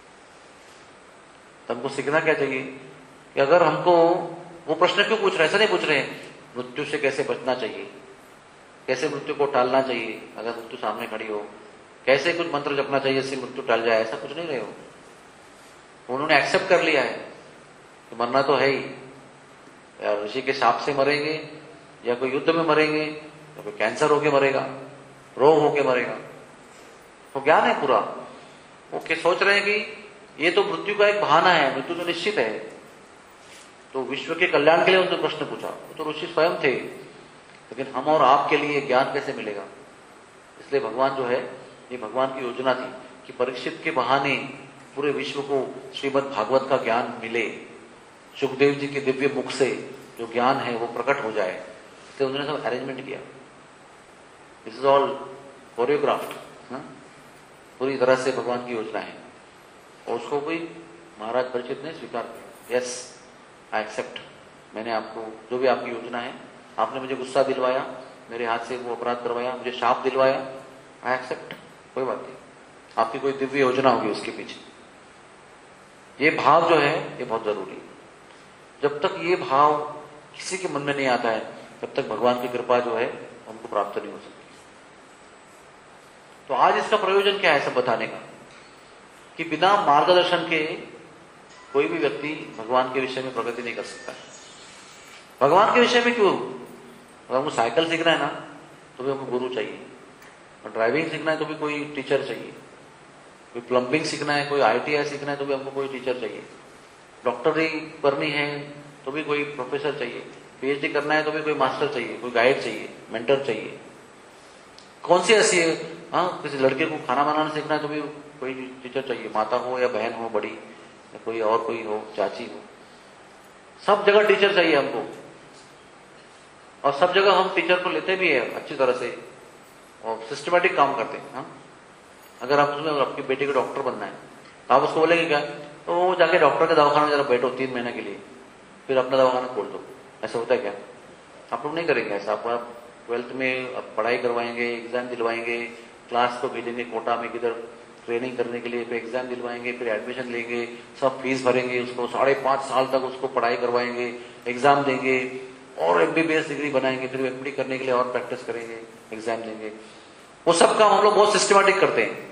तो हमको सीखना क्या चाहिए कि अगर हमको वो प्रश्न क्यों पूछ रहे, ऐसा नहीं पूछ रहे मृत्यु से कैसे बचना चाहिए, कैसे मृत्यु को टालना चाहिए, अगर मृत्यु सामने खड़ी हो कैसे कुछ मंत्र जपना चाहिए इससे मृत्यु टल जाए, ऐसा कुछ नहीं रहे हो। उन्होंने एक्सेप्ट कर लिया है कि मरना तो है ही, या ऋषि के शाप से मरेंगे, या कोई युद्ध में मरेंगे, या कोई कैंसर होके मरेगा, रोग होके मरेगा। तो ज्ञान है पूरा, वो क्या सोच रहे हैं कि ये तो मृत्यु का एक बहाना है, मृत्यु तो निश्चित है। तो विश्व के कल्याण के लिए उन्होंने प्रश्न पूछा, वो तो ऋषि स्वयं थे, लेकिन हम और आपके लिए ज्ञान कैसे मिलेगा। इसलिए भगवान जो है, ये भगवान की योजना थी कि परीक्षित के बहाने पूरे विश्व को श्रीमद् भागवत का ज्ञान मिले, सुखदेव जी के दिव्य मुख से जो ज्ञान है वो प्रकट हो जाए, इसलिए उन्होंने सब अरेंजमेंट किया। दिस इज ऑल कोरियोग्राफ्ड, पूरी तरह से भगवान की योजना है। और उसको भी महाराज परीक्षित ने स्वीकार किया, यस आई एक्सेप्ट, मैंने आपको जो भी आपकी योजना है, आपने मुझे गुस्सा दिलवाया, मेरे हाथ से वो अपराध करवाया, मुझे शाप दिलवाया, आई एक्सेप्ट, कोई बात नहीं, आपकी कोई दिव्य योजना होगी उसके पीछे। ये भाव जो है ये बहुत जरूरी है। जब तक ये भाव किसी के मन में नहीं आता है, तब तक भगवान की कृपा जो है हमको प्राप्त नहीं हो सकती। तो आज इसका प्रयोजन क्या है सब बताने का, कि बिना मार्गदर्शन के कोई भी व्यक्ति भगवान के विषय में प्रगति नहीं कर सकता। भगवान के विषय में क्यों, अगर हमको साइकिल सीखना है ना तो भी हमको गुरु चाहिए, और ड्राइविंग सीखना है तो भी कोई टीचर चाहिए, कोई प्लम्बिंग सीखना है, कोई ITI सीखना है तो भी हमको कोई टीचर चाहिए, डॉक्टरी करनी है तो भी कोई प्रोफेसर चाहिए, PhD करना है तो भी कोई मास्टर चाहिए, कोई गाइड चाहिए, मेंटर चाहिए। कौन सी ऐसी है, हाँ किसी लड़के को खाना बनाना सीखना है तो भी कोई टीचर चाहिए, माता हो या बहन हो बड़ी, या कोई और कोई हो, चाची हो, सब जगह टीचर चाहिए हमको। और सब जगह हम टीचर को लेते भी है अच्छी तरह से, और सिस्टमेटिक काम करते हैं। हाँ अगर आप उसमें आपकी बेटी को डॉक्टर बनना है तो आप उसको बोलेंगे क्या, तो वो जाके डॉक्टर के दवाखाने में जरा बैठो 3 महीने के लिए, फिर अपना दवाखाना खोल दो, ऐसा होता है क्या? आप लोग नहीं करेंगे ऐसा। आप 12th में पढ़ाई करवाएंगे, एग्जाम दिलवाएंगे, क्लास को भेजेंगे कोटा में किधर ट्रेनिंग करने के लिए, फिर एग्जाम दिलवाएंगे, फिर एडमिशन लेंगे, सब फीस भरेंगे, उसको 5.5 साल तक उसको पढ़ाई करवाएंगे, एग्जाम देंगे, और MBBS डिग्री बनाएंगे, फिर MD करने के लिए और प्रैक्टिस करेंगे, एग्जाम देंगे। वो सब काम हम लोग बहुत सिस्टमैटिक करते हैं।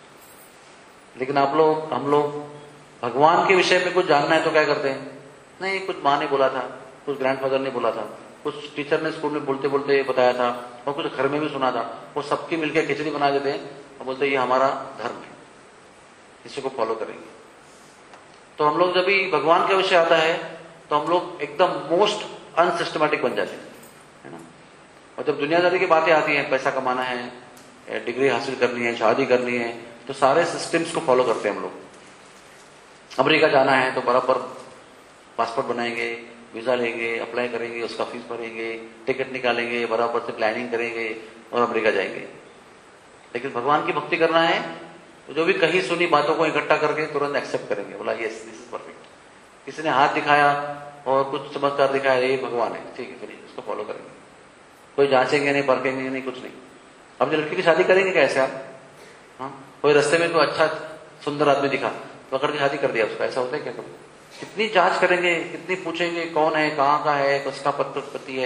लेकिन हम लोग भगवान के विषय में कुछ जानना है तो क्या करते हैं, नहीं कुछ माँ ने बोला था, कुछ ग्रैंडफादर ने बोला था, कुछ टीचर ने स्कूल में बोलते बोलते बताया था, और कुछ घर में भी सुना था, वो सबकी मिलकर खिचड़ी बना देते हैं और बोलते ये हमारा धर्म है, इसी को फॉलो करेंगे। तो हम लोग जब भी भगवान का विषय आता है तो हम लोग एकदम मोस्ट अनसिस्टमैटिक बन जाते हैं, है ना। और जब दुनियादारी की बातें आती हैं, पैसा कमाना है, डिग्री हासिल करनी है, शादी करनी है, तो सारे सिस्टम्स को फॉलो करते हैं हम लोग। अमेरिका जाना है तो बराबर पासपोर्ट बनाएंगे, वीजा लेंगे, अप्लाई करेंगे, उसका फीस भरेंगे, टिकट निकालेंगे, बराबर से प्लानिंग करेंगे और अमेरिका जाएंगे। लेकिन भगवान की भक्ति करना है तो जो भी कहीं सुनी बातों को इकट्ठा करके तुरंत एक्सेप्ट करेंगे, बोला यस दिस इज परफेक्ट। किसी ने हाथ दिखाया और कुछ चमत्कार दिखाया, ये भगवान है, ठीक है फिर इसको फॉलो करेंगे। कोई जांचेंगे नहीं, परखेंगे नहीं, कुछ नहीं। अब जो लड़की की शादी करेंगे कैसे आप, हाँ कोई रास्ते में कोई अच्छा सुंदर आदमी दिखा तो पकड़ के शादी कर दिया उसका, ऐसा होता है क्या? कितनी जांच करेंगे, कितनी पूछेंगे कौन है, कहाँ का है, किसका पति है,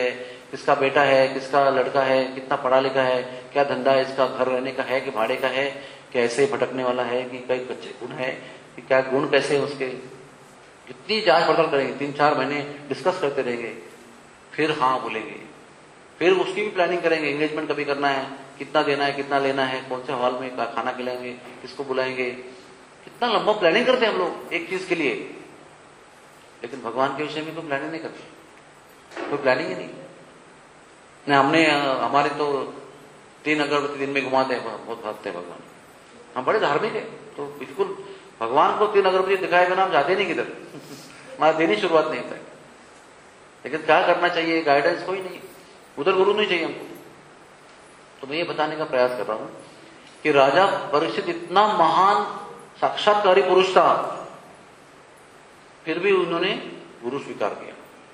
किसका बेटा है, किसका लड़का है, कितना पढ़ा लिखा है, क्या धंधा है इसका, घर रहने का है कि भाड़े का है, कि ऐसे ही भटकने वाला है, कि कई बच्चे गुण है, कि क्या गुण कैसे है उसके, जितनी जांच पड़ताल करेंगे, 3-4 महीने डिस्कस करते रहेंगे, फिर हाँ बोलेंगे। फिर उसकी भी प्लानिंग करेंगे, एंगेजमेंट कभी करना है, कितना देना है, कितना लेना है, कौन से हॉल में खाना खिलाएंगे, किसको बुलाएंगे, कितना लंबा प्लानिंग करते हैं हम लोग एक चीज के लिए। लेकिन भगवान के विषय में तो प्लानिंग नहीं करते, कोई प्लानिंग ही नहीं। हमने हमारे तो 3 अगरबत्ती दिन में घुमाते हैं, बहुत भागते हैं भगवान, हम बड़े धार्मिक है, तो बिल्कुल भगवान को 3 अगरबत्ती दिखाए बिना हम जाते नहीं किधर हमारा दिन ही शुरुआत नहीं होता है। लेकिन क्या करना चाहिए, गाइडेंस कोई नहीं, उधर गुरु नहीं चाहिए हमको। तो मैं ये बताने का प्रयास कर रहा हूं कि राजा परीक्षित इतना महान साक्षात्कारी पुरुष था, फिर भी उन्होंने गुरु स्वीकार किया।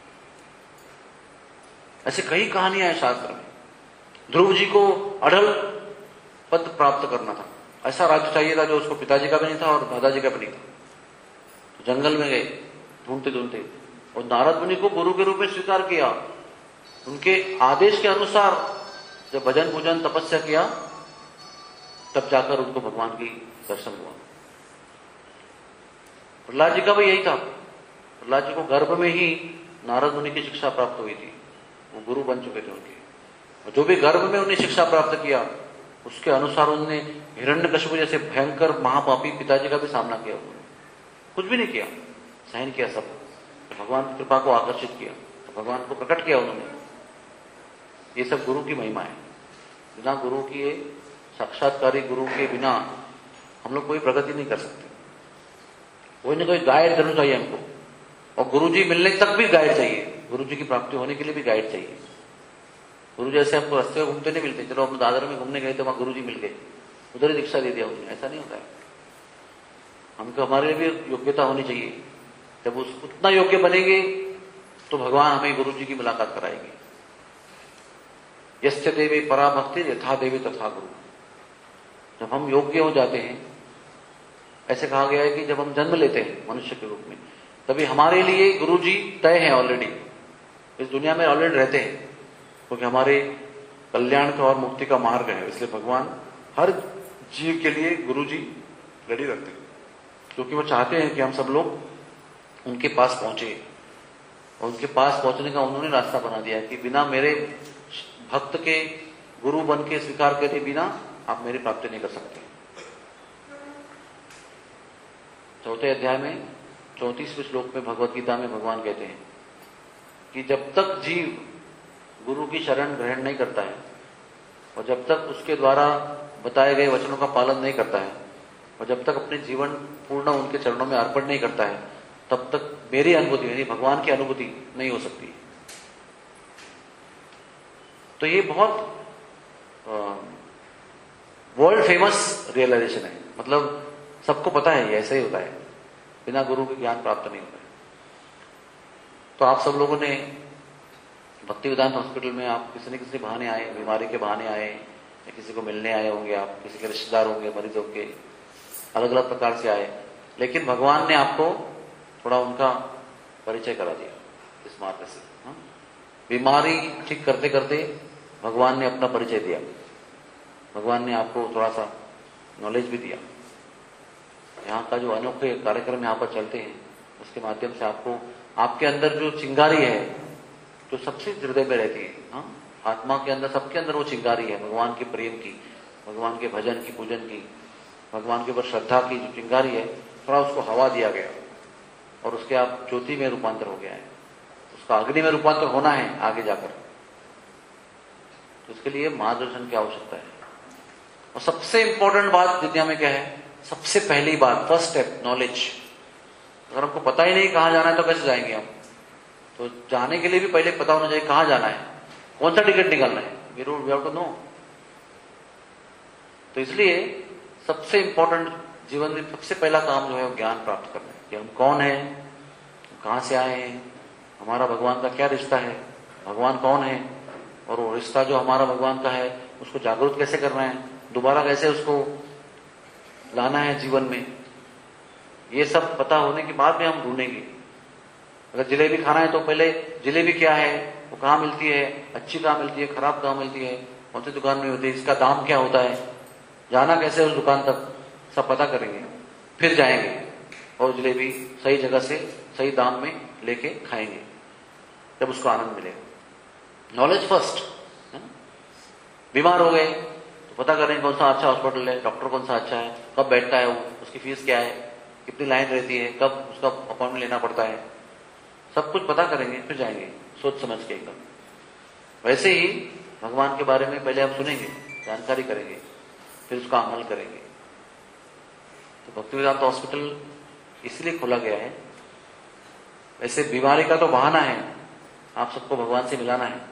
ऐसे कई कहानियां हैं शास्त्र में। ध्रुव जी को अढ़ल पद प्राप्त करना था, ऐसा राज्य चाहिए था जो उसको पिताजी का भी नहीं था और दादाजी का भी नहीं था। तो जंगल में गए ढूंढते ढूंढते, और नारद मुनि को गुरु के रूप में स्वीकार किया। उनके आदेश के अनुसार जब भजन पूजन तपस्या किया, तब जाकर उनको भगवान की दर्शन हुआ। प्रहलाद जी का भी यही था। प्रहलाद जी को गर्भ में ही नारद मुनि की शिक्षा प्राप्त हुई थी, वो गुरु बन चुके थे उनके। और जो भी गर्भ में उन्हें शिक्षा प्राप्त किया, उसके अनुसार उन्होंने हिरण्यकशिपु जैसे भयंकर महापापी पिताजी का भी सामना किया। उन्होंने कुछ भी नहीं किया, सहन किया सब। तो भगवान की कृपा को आकर्षित किया, तो भगवान को प्रकट किया उन्होंने। ये सब गुरु की महिमा है। बिना गुरु की, साक्षात्कारी गुरु के बिना हम लोग कोई प्रगति नहीं कर सकते। कोई ना कोई गाइड जरूर चाहिए हमको, और गुरु जी मिलने तक भी गाइड चाहिए, गुरु जी की प्राप्ति होने के लिए भी गाइड चाहिए। गुरु जैसे हमको रास्ते में घूमते नहीं मिलते, चलो हम दादर में घूमने गए तो वहां गुरु जी मिल गए, उधर ही दीक्षा दे दिया उन्होंने, ऐसा नहीं होता है। हमको हमारे लिए भी योग्यता होनी चाहिए। जब उतना योग्य बनेंगे तो भगवान हमें गुरु जी की मुलाकात कराएंगे। यस्य देवी परा भक्ति यथा देवी तथा गुरु। जब हम योग्य हो जाते हैं, ऐसे कहा गया है कि जब हम जन्म लेते हैं मनुष्य के रूप में, तभी हमारे लिए गुरु जी तय हैं ऑलरेडी, इस दुनिया में ऑलरेडी रहते हैं, क्योंकि हमारे कल्याण का और मुक्ति का मार्ग है। इसलिए भगवान हर जीव के लिए गुरु जी रेडी रखते हैं, क्योंकि वो चाहते हैं कि हम सब लोग उनके पास पहुंचे। और उनके पास पहुंचने का उन्होंने रास्ता बना दिया है कि बिना मेरे भक्त के गुरु बन के स्वीकार करे बिना आप मेरी प्राप्ति नहीं कर सकते। 4थे अध्याय में 34वें श्लोक में भगवत गीता में भगवान कहते हैं कि जब तक जीव गुरु की शरण ग्रहण नहीं करता है, और जब तक उसके द्वारा बताए गए वचनों का पालन नहीं करता है, और जब तक अपने जीवन पूर्ण उनके चरणों में अर्पण नहीं करता है, तब तक मेरी अनुभूति यानी भगवान की अनुभूति नहीं हो सकती। तो ये बहुत वर्ल्ड फेमस रियलाइजेशन है। मतलब सबको पता है ये ऐसा ही होता है, बिना गुरु के ज्ञान प्राप्त नहीं होता है। तो आप सब लोगों ने भक्ति वेदांत हॉस्पिटल में आप किसी न किसी बहाने आए, बीमारी के बहाने आए, या किसी को मिलने आए होंगे, आप किसी के रिश्तेदार होंगे, मरीज होंगे, अलग अलग प्रकार से आए। लेकिन भगवान ने आपको थोड़ा उनका परिचय करा दिया इस मार्ग से। बीमारी ठीक करते करते भगवान ने अपना परिचय दिया, भगवान ने आपको थोड़ा सा नॉलेज भी दिया। यहाँ का जो अनोखे कार्यक्रम यहाँ पर चलते हैं, उसके माध्यम से आपको आपके अंदर जो चिंगारी है, जो सबसे हृदय में रहती है, हाँ, आत्मा के अंदर, सबके अंदर वो चिंगारी है भगवान के प्रेम की, भगवान के भजन की, पूजन की, भगवान के ऊपर श्रद्धा की जो चिंगारी है, थोड़ा उसको हवा दिया गया और उसके आप ज्योति में रूपांतर हो गया है। उसका अग्नि में रूपांतर होना है आगे जाकर, तो उसके लिए मार्गदर्शन की आवश्यकता है। और सबसे इंपॉर्टेंट बात दुनिया में क्या है? सबसे पहली बात, फर्स्ट स्टेप, नॉलेज। अगर हमको पता ही नहीं कहां जाना है तो कैसे जाएंगे हम? तो जाने के लिए भी पहले पता होना चाहिए कहां जाना है, कौन सा टिकट निकालना है, वी हैव टू नो। तो इसलिए सबसे इंपॉर्टेंट जीवन में सबसे पहला काम जो है वो ज्ञान प्राप्त करना है कि हम कौन है, कहां से आए हैं, हमारा भगवान का क्या रिश्ता है, भगवान कौन है, और वो रिश्ता जो हमारा भगवान का है उसको जागरूक कैसे करना है, दोबारा कैसे उसको लाना है जीवन में। ये सब पता होने के बाद में हम ढूंढेंगे। अगर जलेबी खाना है तो पहले जलेबी क्या है वो कहाँ मिलती है, अच्छी कहाँ मिलती है, खराब कहाँ मिलती है, कौन सी दुकान में होती है, इसका दाम क्या होता है, जाना कैसे उस दुकान तक, सब पता करेंगे, फिर जाएंगे और जलेबी सही जगह से सही दाम में लेके खाएंगे, जब उसको आनंद मिलेगा। Knowledge first. बीमार हो गए तो पता करें कौन सा अच्छा हॉस्पिटल है, डॉक्टर कौन सा अच्छा है, कब बैठता है वो, उसकी फीस क्या है, कितनी लाइन रहती है, कब उसका अपॉइंटमेंट लेना पड़ता है, सब कुछ पता करेंगे, फिर जाएंगे सोच समझ के एकदम। वैसे ही भगवान के बारे में पहले आप सुनेंगे, जानकारी करेंगे, फिर उसका अमल करेंगे। तो भक्तिवेदांत हॉस्पिटल इसलिए खोला गया है। वैसे बीमारी का तो बहाना है, आप सबको भगवान से मिलाना है।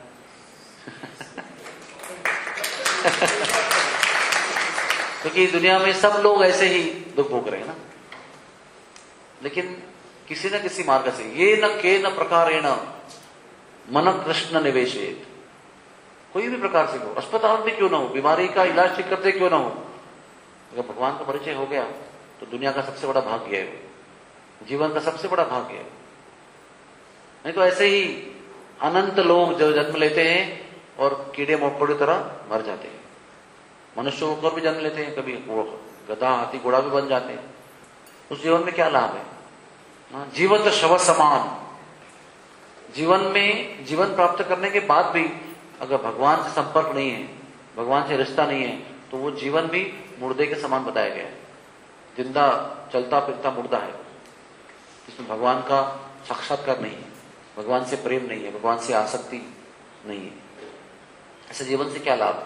क्योंकि दुनिया में सब लोग ऐसे ही दुख भोग रहे हैं ना, लेकिन किसी न किसी मार्ग से, ये न के न प्रकारेण मन कृष्ण निवेशित, कोई भी प्रकार से हो, अस्पताल में क्यों ना हो, बीमारी का इलाज ठीक करते क्यों ना हो, अगर भगवान का परिचय हो गया तो दुनिया का सबसे बड़ा भाग्य है, जीवन का सबसे बड़ा भाग्य है। नहीं तो ऐसे ही अनंत लोग जो जन्म लेते हैं और कीड़े मकोड़े तरह मर जाते हैं। मनुष्य होकर भी जन्म लेते हैं, कभी गधा हाथी घोड़ा भी बन जाते हैं, उस जीवन में क्या लाभ है। जीवत शव समान, जीवन में जीवन प्राप्त करने के बाद भी अगर भगवान से संपर्क नहीं है, भगवान से रिश्ता नहीं है, तो वो जीवन भी मुर्दे के समान बताया गया है। जिंदा चलता फिरता मुर्दा है, इसमें भगवान का साक्षात्कार नहीं है, भगवान से प्रेम नहीं है, भगवान से आसक्ति नहीं है। ऐसे जीवन से क्या लाभ।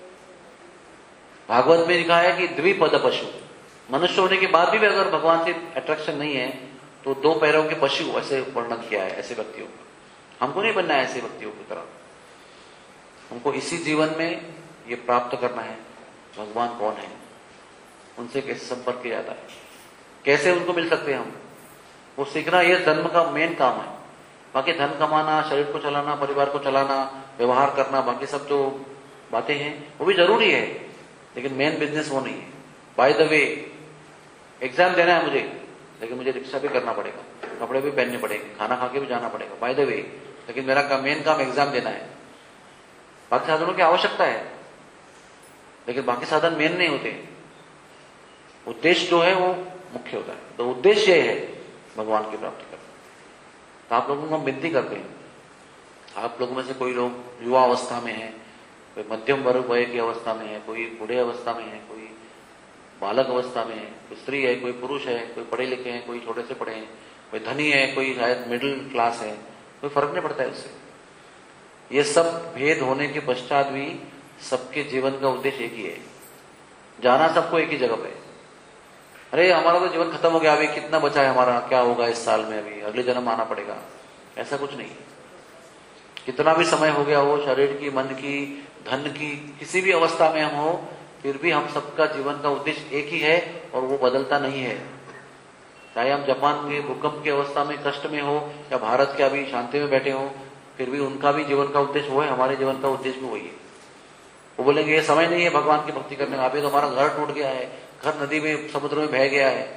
भागवत में लिखा है कि द्विपद पशु, मनुष्य होने के बाद भी अगर भगवान से अट्रैक्शन नहीं है तो दो पैरों के पशु ऐसे वर्णन किया है ऐसे व्यक्तियों का। हमको नहीं बनना है ऐसे व्यक्तियों की तरह, हमको इसी जीवन में ये प्राप्त करना है भगवान कौन है, उनसे कैसे संपर्क किया जाता है, कैसे उनको मिल सकते हैं हम, वो सीखना ये जन्म का मेन काम है। बाकी धन कमाना, शरीर को चलाना, परिवार को चलाना, व्यवहार करना, बाकी सब जो बातें हैं वो भी जरूरी है, लेकिन मेन बिजनेस वो नहीं है। बाय द वे एग्जाम देना है मुझे, लेकिन मुझे रिक्शा भी करना पड़ेगा, कपड़े भी पहनने पड़ेंगे, खाना खा के भी जाना पड़ेगा, बाय द वे, लेकिन मेरा मेन काम एग्जाम देना है। बाकी साधनों की आवश्यकता है, लेकिन बाकी साधन मेन नहीं होते, उद्देश्य जो है वो मुख्य होता है। तो उद्देश्य ये है भगवान की प्राप्ति करना। तो आप लोगों को हम विनती करते हैं, आप लोगों में से कोई लोग युवा अवस्था में है, कोई मध्यम वर्ग वय की अवस्था में है, कोई बूढ़े अवस्था में है, कोई बालक अवस्था में है, कोई स्त्री है, कोई पुरुष है, कोई पढ़े लिखे हैं, कोई छोटे से पढ़े हैं, कोई धनी है, कोई शायद मिडिल क्लास है, कोई फर्क नहीं पड़ता है उससे। ये सब भेद होने के पश्चात भी सबके जीवन का उद्देश्य एक ही है, जाना सबको एक ही जगह पे। अरे हमारा तो जीवन खत्म हो गया, अभी कितना बचा है हमारा, क्या होगा इस साल में, अभी अगले जन्म आना पड़ेगा, ऐसा कुछ नहीं। कितना भी समय हो गया हो, शरीर की, मन की, धन की, किसी भी अवस्था में हम हो, फिर भी हम सबका जीवन का उद्देश्य एक ही है और वो बदलता नहीं है। चाहे हम जापान के भूकंप की अवस्था में कष्ट में हो या भारत के अभी शांति में बैठे हो, फिर भी उनका भी जीवन का उद्देश्य वो है, हमारे जीवन का उद्देश्य भी वही है। वो बोलेंगे ये समय नहीं है भगवान की भक्ति करने का, अभी तो हमारा घर टूट गया है, घर नदी में समुद्र में बह गया है।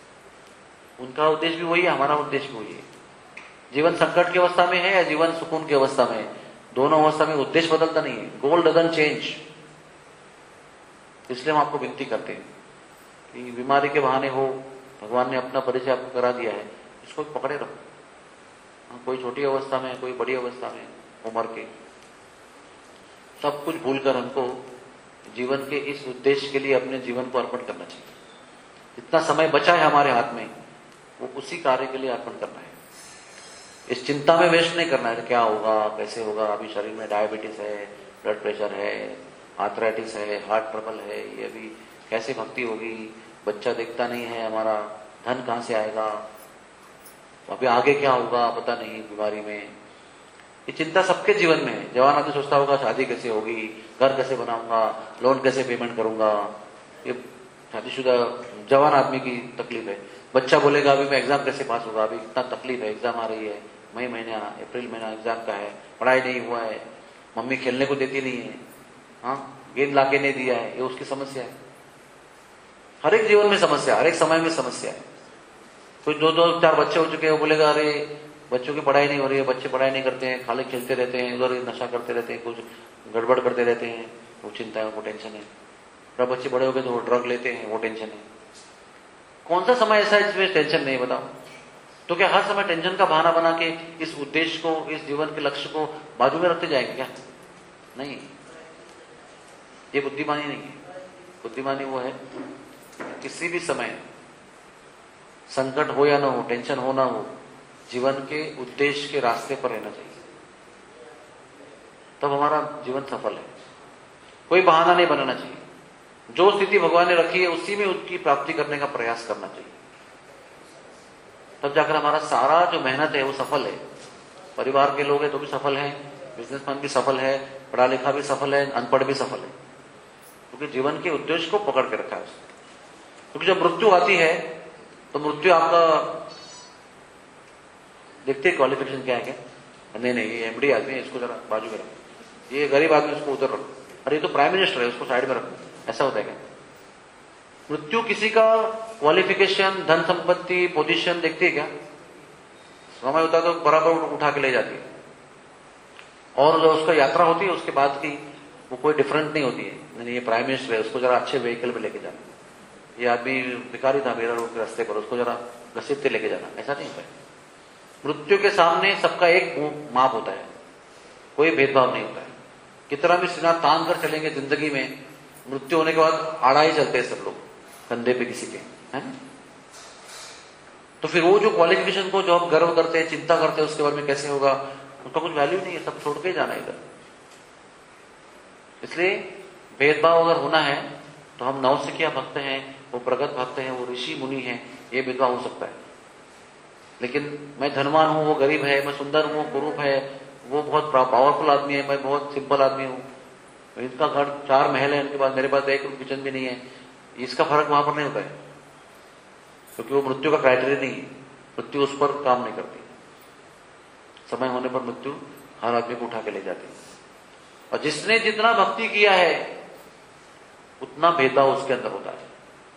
उनका उद्देश्य भी वही है, हमारा उद्देश्य भी वही है। जीवन संकट की अवस्था में है या जीवन सुकून की अवस्था में है, दोनों अवस्था में उद्देश्य बदलता नहीं है। Goal doesn't change. इसलिए हम आपको विनती करते हैं कि बीमारी के बहाने हो, भगवान ने अपना परिचय आपको करा दिया है, इसको पकड़े रहो। कोई छोटी अवस्था में, कोई बड़ी अवस्था में, उम्र के, सब कुछ भूलकर हमको जीवन के इस उद्देश्य के लिए अपने जीवन को अर्पण करना चाहिए। जितना समय बचा है हमारे हाथ में, वो उसी कार्य के लिए अर्पण करना है। इस चिंता में वेस्ट नहीं करना है क्या होगा, कैसे होगा, अभी शरीर में डायबिटीज है, ब्लड प्रेशर है, आर्थराइटिस है, हार्ट ट्रबल है, ये अभी कैसे भक्ति होगी, बच्चा दिखता नहीं है हमारा, धन कहां से आएगा, अभी आगे क्या होगा पता नहीं बीमारी में। ये चिंता सबके जीवन में है। जवान आदमी सोचता होगा शादी कैसे होगी, घर कैसे बनाऊंगा, लोन कैसे पेमेंट करूंगा, ये शादीशुदा जवान आदमी की तकलीफ है। बच्चा बोलेगा अभी मैं एग्जाम कैसे पास होगा, अभी इतना तकलीफ है, एग्जाम आ रही है, मई महीना अप्रैल महीना एग्जाम का है, पढ़ाई नहीं हुआ है, मम्मी खेलने को देती नहीं है, हाँ गेंद लाके नहीं दिया है, ये उसकी समस्या है। हर एक जीवन में समस्या, हर एक समय में समस्या है। कोई 2-2 4 बच्चे हो चुके हैं, वो बोलेगा अरे बच्चों की पढ़ाई नहीं हो रही है, बच्चे पढ़ाई नहीं करते हैं, खाली खेलते रहते हैं, उधर नशा करते रहते हैं, कुछ गड़बड़ करते रहते हैं, वो चिंता है, वो टेंशन है। और बच्चे बड़े हो गए तो वो ड्रग लेते हैं, वो टेंशन है। कौन सा समय ऐसा है जिसमें टेंशन नहीं, बताओ? तो क्या हर समय टेंशन का बहाना बना के इस उद्देश्य को, इस जीवन के लक्ष्य को बाजू में रखते जाएंगे क्या? नहीं, ये बुद्धिमानी नहीं है। बुद्धिमानी वो है किसी भी समय संकट हो या ना हो, टेंशन हो ना हो, जीवन के उद्देश्य के रास्ते पर रहना चाहिए, तब हमारा जीवन सफल है। कोई बहाना नहीं बनाना चाहिए। जो स्थिति भगवान ने रखी है उसी में उसकी प्राप्ति करने का प्रयास करना चाहिए, तब जाकर हमारा सारा जो मेहनत है वो सफल है। परिवार के लोग हैं तो भी सफल है, बिजनेसमैन भी सफल है, पढ़ा लिखा भी सफल है, अनपढ़ भी सफल है, क्योंकि जीवन के उद्देश्य को पकड़ के रखा है उसने। क्योंकि जब मृत्यु आती है तो मृत्यु आपका देखते क्वालिफिकेशन क्या है क्या? नहीं, ये एमडी आदमी है, इसको जरा बाजू में रखो, ये गरीब आदमी उसको उधर रखो, अरे ये तो प्राइम मिनिस्टर है, उसको साइड में रखो, ऐसा होता है क्या? मृत्यु किसी का क्वालिफिकेशन, धन संपत्ति, पोजीशन देखती है क्या? समय होता है तो बराबर उठा के ले जाती है, और जो उसका यात्रा होती है उसके बाद की वो कोई डिफरेंट नहीं होती है। नहीं, ये प्राइम मिनिस्टर है, उसको जरा अच्छे व्हीकल में लेके जाना, ये आदमी भिखारी था मेरा रोड के रास्ते पर, उसको जरा घसीटते लेके जाना, ऐसा नहीं होता है। मृत्यु के सामने सबका एक माप होता है, कोई भेदभाव नहीं होता है। कितना भी सीना तान कर चलेंगे जिंदगी में, मृत्यु होने के बाद आड़ा ही चलते हैं सब लोग कंधे पे किसी के, है ना? तो फिर वो जो क्वालिफिकेशन को जो हम गर्व करते हैं, चिंता करते हैं उसके बारे में कैसे होगा, उसका कुछ वैल्यू नहीं है, सब छोड़ के जाना इधर। इसलिए भेदभाव अगर होना है तो हम नवसिखिया भक्त हैं, वो प्रगत भक्त हैं, वो ऋषि मुनि हैं, ये भेदभाव हो सकता है। लेकिन मैं धनवान हूं, वो गरीब है, मैं सुंदर हूं, वो कुरूप है, वो बहुत पावरफुल आदमी है, मैं बहुत सिंपल आदमी हूं, इनका घर 4 महल है, इनके पास, मेरे पास 1 रूम किचन भी नहीं है, इसका फर्क वहां पर नहीं होता है, क्योंकि वो मृत्यु का क्राइटेरिया नहीं है। मृत्यु उस पर काम नहीं करती, समय होने पर मृत्यु हर आदमी को उठा के ले जाती है। और जिसने जितना भक्ति किया है उतना भेदभाव उसके अंदर होता है।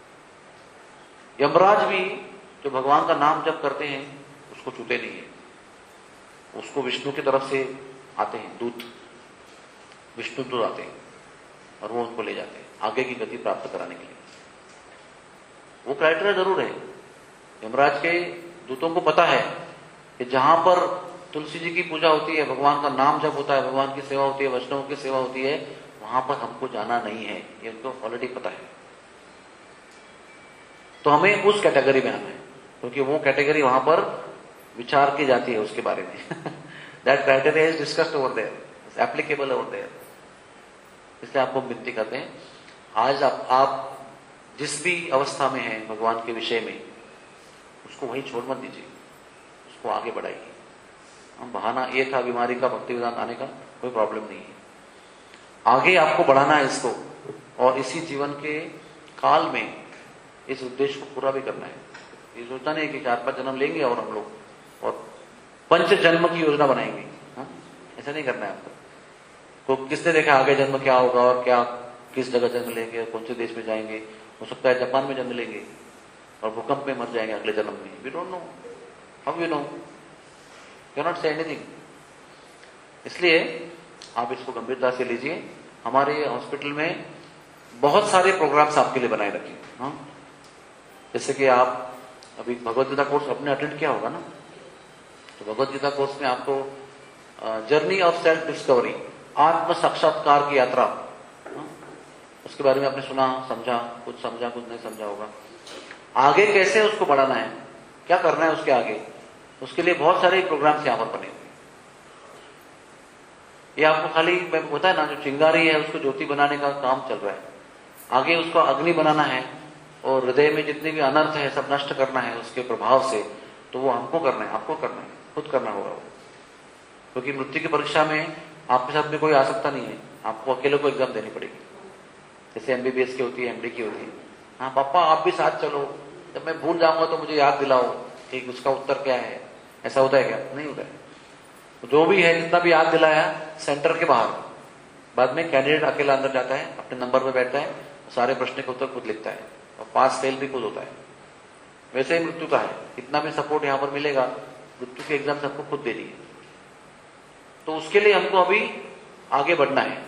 यमराज भी जो भगवान का नाम जप करते हैं उसको छूते नहीं है, उसको विष्णु की तरफ से आते हैं दूत, विष्णु दूत आते हैं और वो उनको ले जाते हैं आगे की गति प्राप्त कराने के लिए। वो क्राइटेरिया जरूर है। यमराज के दूतों को पता है कि जहां पर तुलसी जी की पूजा होती है, भगवान का नाम जप होता है, भगवान की सेवा होती है, वैष्णवों की सेवा होती है, वहां पर हमको जाना नहीं है, ये उनको ऑलरेडी पता है। तो हमें उस कैटेगरी में आना है, क्योंकि वो कैटेगरी वहां पर विचार की जाती है उसके बारे में। That criteria is discussed over there, is applicable over there. इसलिए आपको विनती करते हैं, आज आप जिस भी अवस्था में हैं भगवान के विषय में, उसको वहीं छोड़ मत दीजिए, उसको आगे बढ़ाइए। हम बहाना ये था बीमारी का, भक्ति वेदांत आने का कोई प्रॉब्लम नहीं है, आगे आपको बढ़ाना है इसको, और इसी जीवन के काल में इस उद्देश्य को पूरा भी करना है। ये सोचना नहीं कि 4-5 जन्म लेंगे और हम लोग और 5 जन्म की योजना बनाएंगे, हाँ? ऐसा नहीं करना है आपको। तो किसने देखा आगे जन्म क्या होगा और क्या, किस जगह जन्म लेंगे, कौन से देश में जाएंगे, हो सकता है जापान में जन्म लेंगे और भूकंप में मर जाएंगे अगले जन्म में। We don't know, how we know, can not say anything. इसलिए आप इसको गंभीरता से लीजिए। हमारे हॉस्पिटल में बहुत सारे प्रोग्राम्स आपके लिए बनाए रखे, हाँ? जैसे कि आप अभी भगवत गीता कोर्स अपने अटेंड किया होगा ना, तो भगवत गीता कोर्स में आपको जर्नी ऑफ सेल्फ डिस्कवरी, आत्म साक्षात्कार की यात्रा, उसके बारे में आपने सुना, समझा, कुछ नहीं समझा होगा। आगे कैसे उसको बढ़ाना है, क्या करना है उसके आगे, उसके लिए बहुत सारे प्रोग्राम्स यहां पर बने हुए। ये आपको खाली होता है ना, जो चिंगारी है उसको ज्योति बनाने का काम चल रहा है, आगे उसको अग्नि बनाना है, और हृदय में जितने भी अनर्थ है सब नष्ट करना है उसके प्रभाव से। तो वो हमको करना है, आपको करना है, खुद करना होगा वो, क्योंकि मृत्यु की परीक्षा में आपके साथ में कोई आ सकता नहीं है, आपको अकेले को एग्जाम देनी पड़ेगी। जैसे एमबीबीएस की होती है, एमडी की होती है। हाँ पापा आप भी साथ चलो, जब मैं भूल जाऊंगा तो मुझे याद दिलाओ कि उसका उत्तर क्या है, ऐसा होता है क्या? नहीं होता है। जो भी है जितना भी याद दिलाया सेंटर के बाहर, बाद में कैंडिडेट अकेला अंदर जाता है, अपने नंबर पर बैठता है, सारे प्रश्न के उत्तर खुद लिखता है और पास फेल भी खुद होता है। वैसे ही मृत्यु का है, इतना भी सपोर्ट यहाँ पर मिलेगा मृत्यु की एग्जाम आपको खुद देनी है। तो उसके लिए हमको अभी आगे बढ़ना है।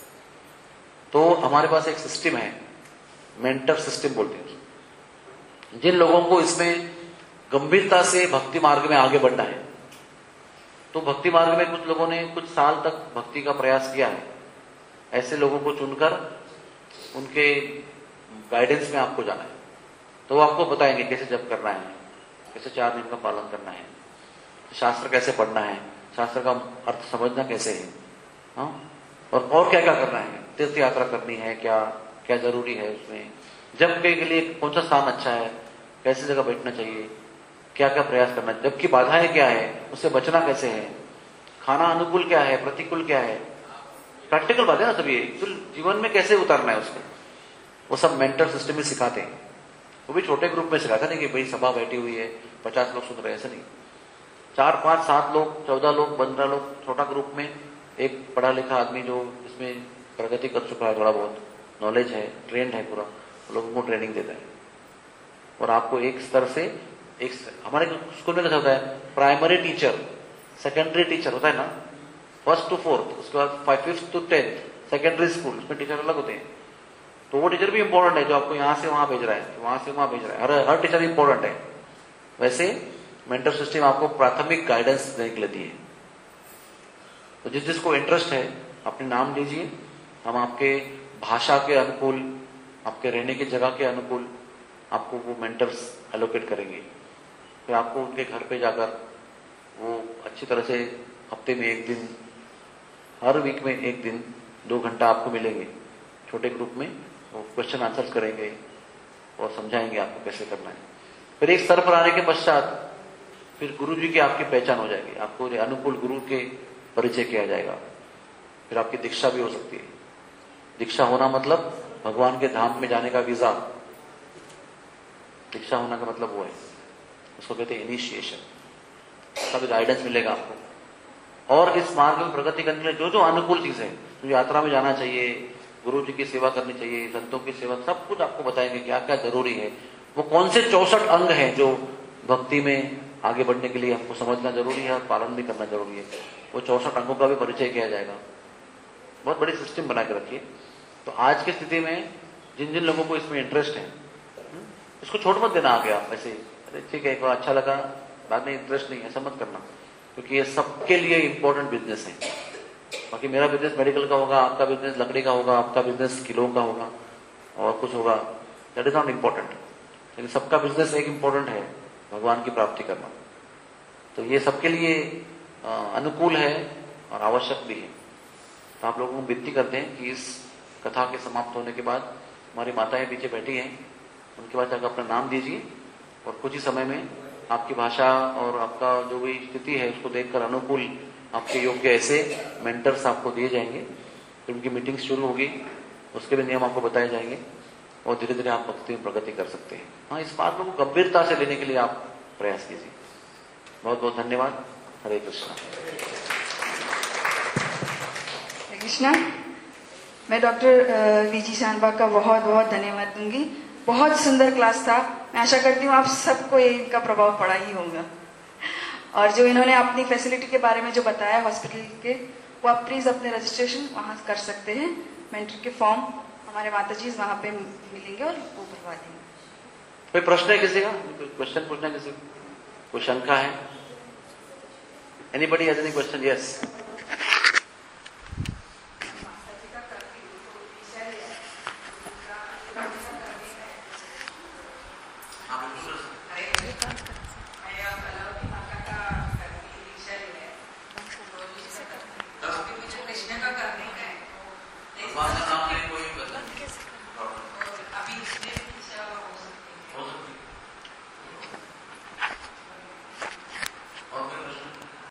तो हमारे पास एक सिस्टम है, मेंटर सिस्टम बोलते हैं। जिन लोगों को इसमें गंभीरता से भक्ति मार्ग में आगे बढ़ना है, तो भक्ति मार्ग में कुछ लोगों ने कुछ साल तक भक्ति का प्रयास किया है, ऐसे लोगों को चुनकर उनके गाइडेंस में आपको जाना है। तो वो आपको बताएंगे कैसे जप करना है, कैसे 4 दिन का पालन करना है, शास्त्र कैसे पढ़ना है, शास्त्र का अर्थ समझना कैसे है, हाँ? और क्या क्या करना है, तीर्थ यात्रा करनी है, क्या क्या जरूरी है उसमें, जप के लिए कौन सा स्थान अच्छा है, कैसी जगह बैठना चाहिए, क्या क्या प्रयास करना है, जब की बाधाएं क्या है, उससे बचना कैसे है, खाना अनुकूल क्या है, प्रतिकूल क्या है, प्रैक्टिकल बात है ना सब ये, तो जीवन में कैसे उतारना है उसको, वो सब मेंटर सिस्टम में सिखाते हैं। वो भी छोटे ग्रुप में सिखाते नहीं कि भाई सभा बैठी हुई है 50 लोग सुन रहे, ऐसे नहीं। 4, 5, 7 लोग, 14 लोग, 15 लोग, छोटा ग्रुप में एक पढ़ा लिखा आदमी जो इसमें प्रगति कर चुका है, थोड़ा बहुत नॉलेज है, ट्रेंड है पूरा, लोगों को ट्रेनिंग देता है। और आपको एक स्तर से एक, हमारे स्कूल में कैसा होता है, प्राइमरी टीचर, सेकेंडरी टीचर होता है ना, 1st to 4th, उसके बाद 5th to 10th secondary school, उसमें टीचर अलग होते हैं। तो वो टीचर भी इंपॉर्टेंट है जो आपको यहां से वहां भेज रहा है, वहां से वहां भेज रहा है, हर टीचर इंपॉर्टेंट है। वैसे मेंटर सिस्टम आपको प्राथमिक गाइडेंस देने के लिए दी है। तो जिस जिसको इंटरेस्ट है अपने नाम लीजिए, हम आपके भाषा के अनुकूल, आपके रहने की जगह के अनुकूल आपको वो मेंटर्स एलोकेट करेंगे। फिर आपको उनके घर पे जाकर वो अच्छी तरह से हफ्ते में 1 दिन, हर वीक में 1 दिन 2 घंटा आपको मिलेंगे छोटे ग्रुप में, वो क्वेश्चन आंसर करेंगे और समझाएंगे आपको कैसे करना है। फिर एक स्तर पर आने के पश्चात फिर गुरु जी की आपकी पहचान हो जाएगी, आपको अनुकूल गुरु के परिचय किया जाएगा। फिर आपकी दीक्षा भी हो सकती है। दीक्षा होना मतलब भगवान के धाम में जाने का वीजा, दीक्षा होना का मतलब वो है, उसको कहते हैं इनिशिएशन। सब गाइडेंस मिलेगा आपको। और इस मार्ग में प्रगति करने के लिए जो जो अनुकूल चीज है, तो यात्रा में जाना चाहिए, गुरु जी की सेवा करनी चाहिए, संतों की सेवा, सब कुछ आपको बताएंगे क्या क्या जरूरी है। वो कौन से 64 अंग हैं जो भक्ति में आगे बढ़ने के लिए हमको समझना जरूरी है और पालन भी करना जरूरी है, वो 64 अंगों का भी परिचय किया जाएगा। बहुत बड़ी सिस्टम बना के रखिए। तो आज की स्थिति में जिन जिन लोगों को इसमें इंटरेस्ट है, इसको छोड़ मत देना आगे आप ऐसे, अरे ठीक है एक बार अच्छा लगा, बाद में इंटरेस्ट नहीं, ऐसा मत करना, क्योंकि ये सबके लिए इंपॉर्टेंट बिजनेस है। बाकी मेरा बिजनेस मेडिकल का होगा, आपका बिजनेस लकड़ी का होगा, आपका बिजनेस किलो का होगा और कुछ होगा, दैट इज नॉट इम्पोर्टेंट। लेकिन सबका बिजनेस एक इम्पोर्टेंट है, भगवान की प्राप्ति करना। तो ये सबके लिए अनुकूल है और आवश्यक भी है। तो आप लोगों को विनती करते हैं कि इस कथा के समाप्त होने के बाद हमारी माताएं पीछे बैठी हैं, उनके बाद जाकर अपना नाम दीजिए और कुछ ही समय में आपकी भाषा और आपका जो भी स्थिति है उसको देखकर अनुकूल आपके योग्य ऐसे मेंटर्स आपको दिए जाएंगे। फिर उनकी मीटिंग शुरू होगी, उसके भी नियम आपको बताए जाएंगे और धीरे धीरे आप भक्ति में प्रगति कर सकते हैं। हाँ, इस बात को गंभीरता से लेने के लिए आप प्रयास कीजिए। बहुत बहुत धन्यवाद। हरे कृष्णा। हरे कृष्णा। मैं डॉक्टर वीजी शानबाग का बहुत बहुत धन्यवाद दूंगी। बहुत सुंदर क्लास था। मैं आशा करती हूँ आप सबको ये इनका प्रभाव पड़ा ही होगा। और जो इन्होंने अपनी फैसिलिटी के बारे में जो बताया हॉस्पिटल के, वो आप प्लीज अपने रजिस्ट्रेशन वहां कर सकते हैं। मेंटर के फॉर्म हमारे माताजी वहां पे मिलेंगे और वो भरवा देंगे। कोई प्रश्न है किसी का? क्वेश्चन पूछना किसी को? कोई शंका है? Anybody has any question? Yes.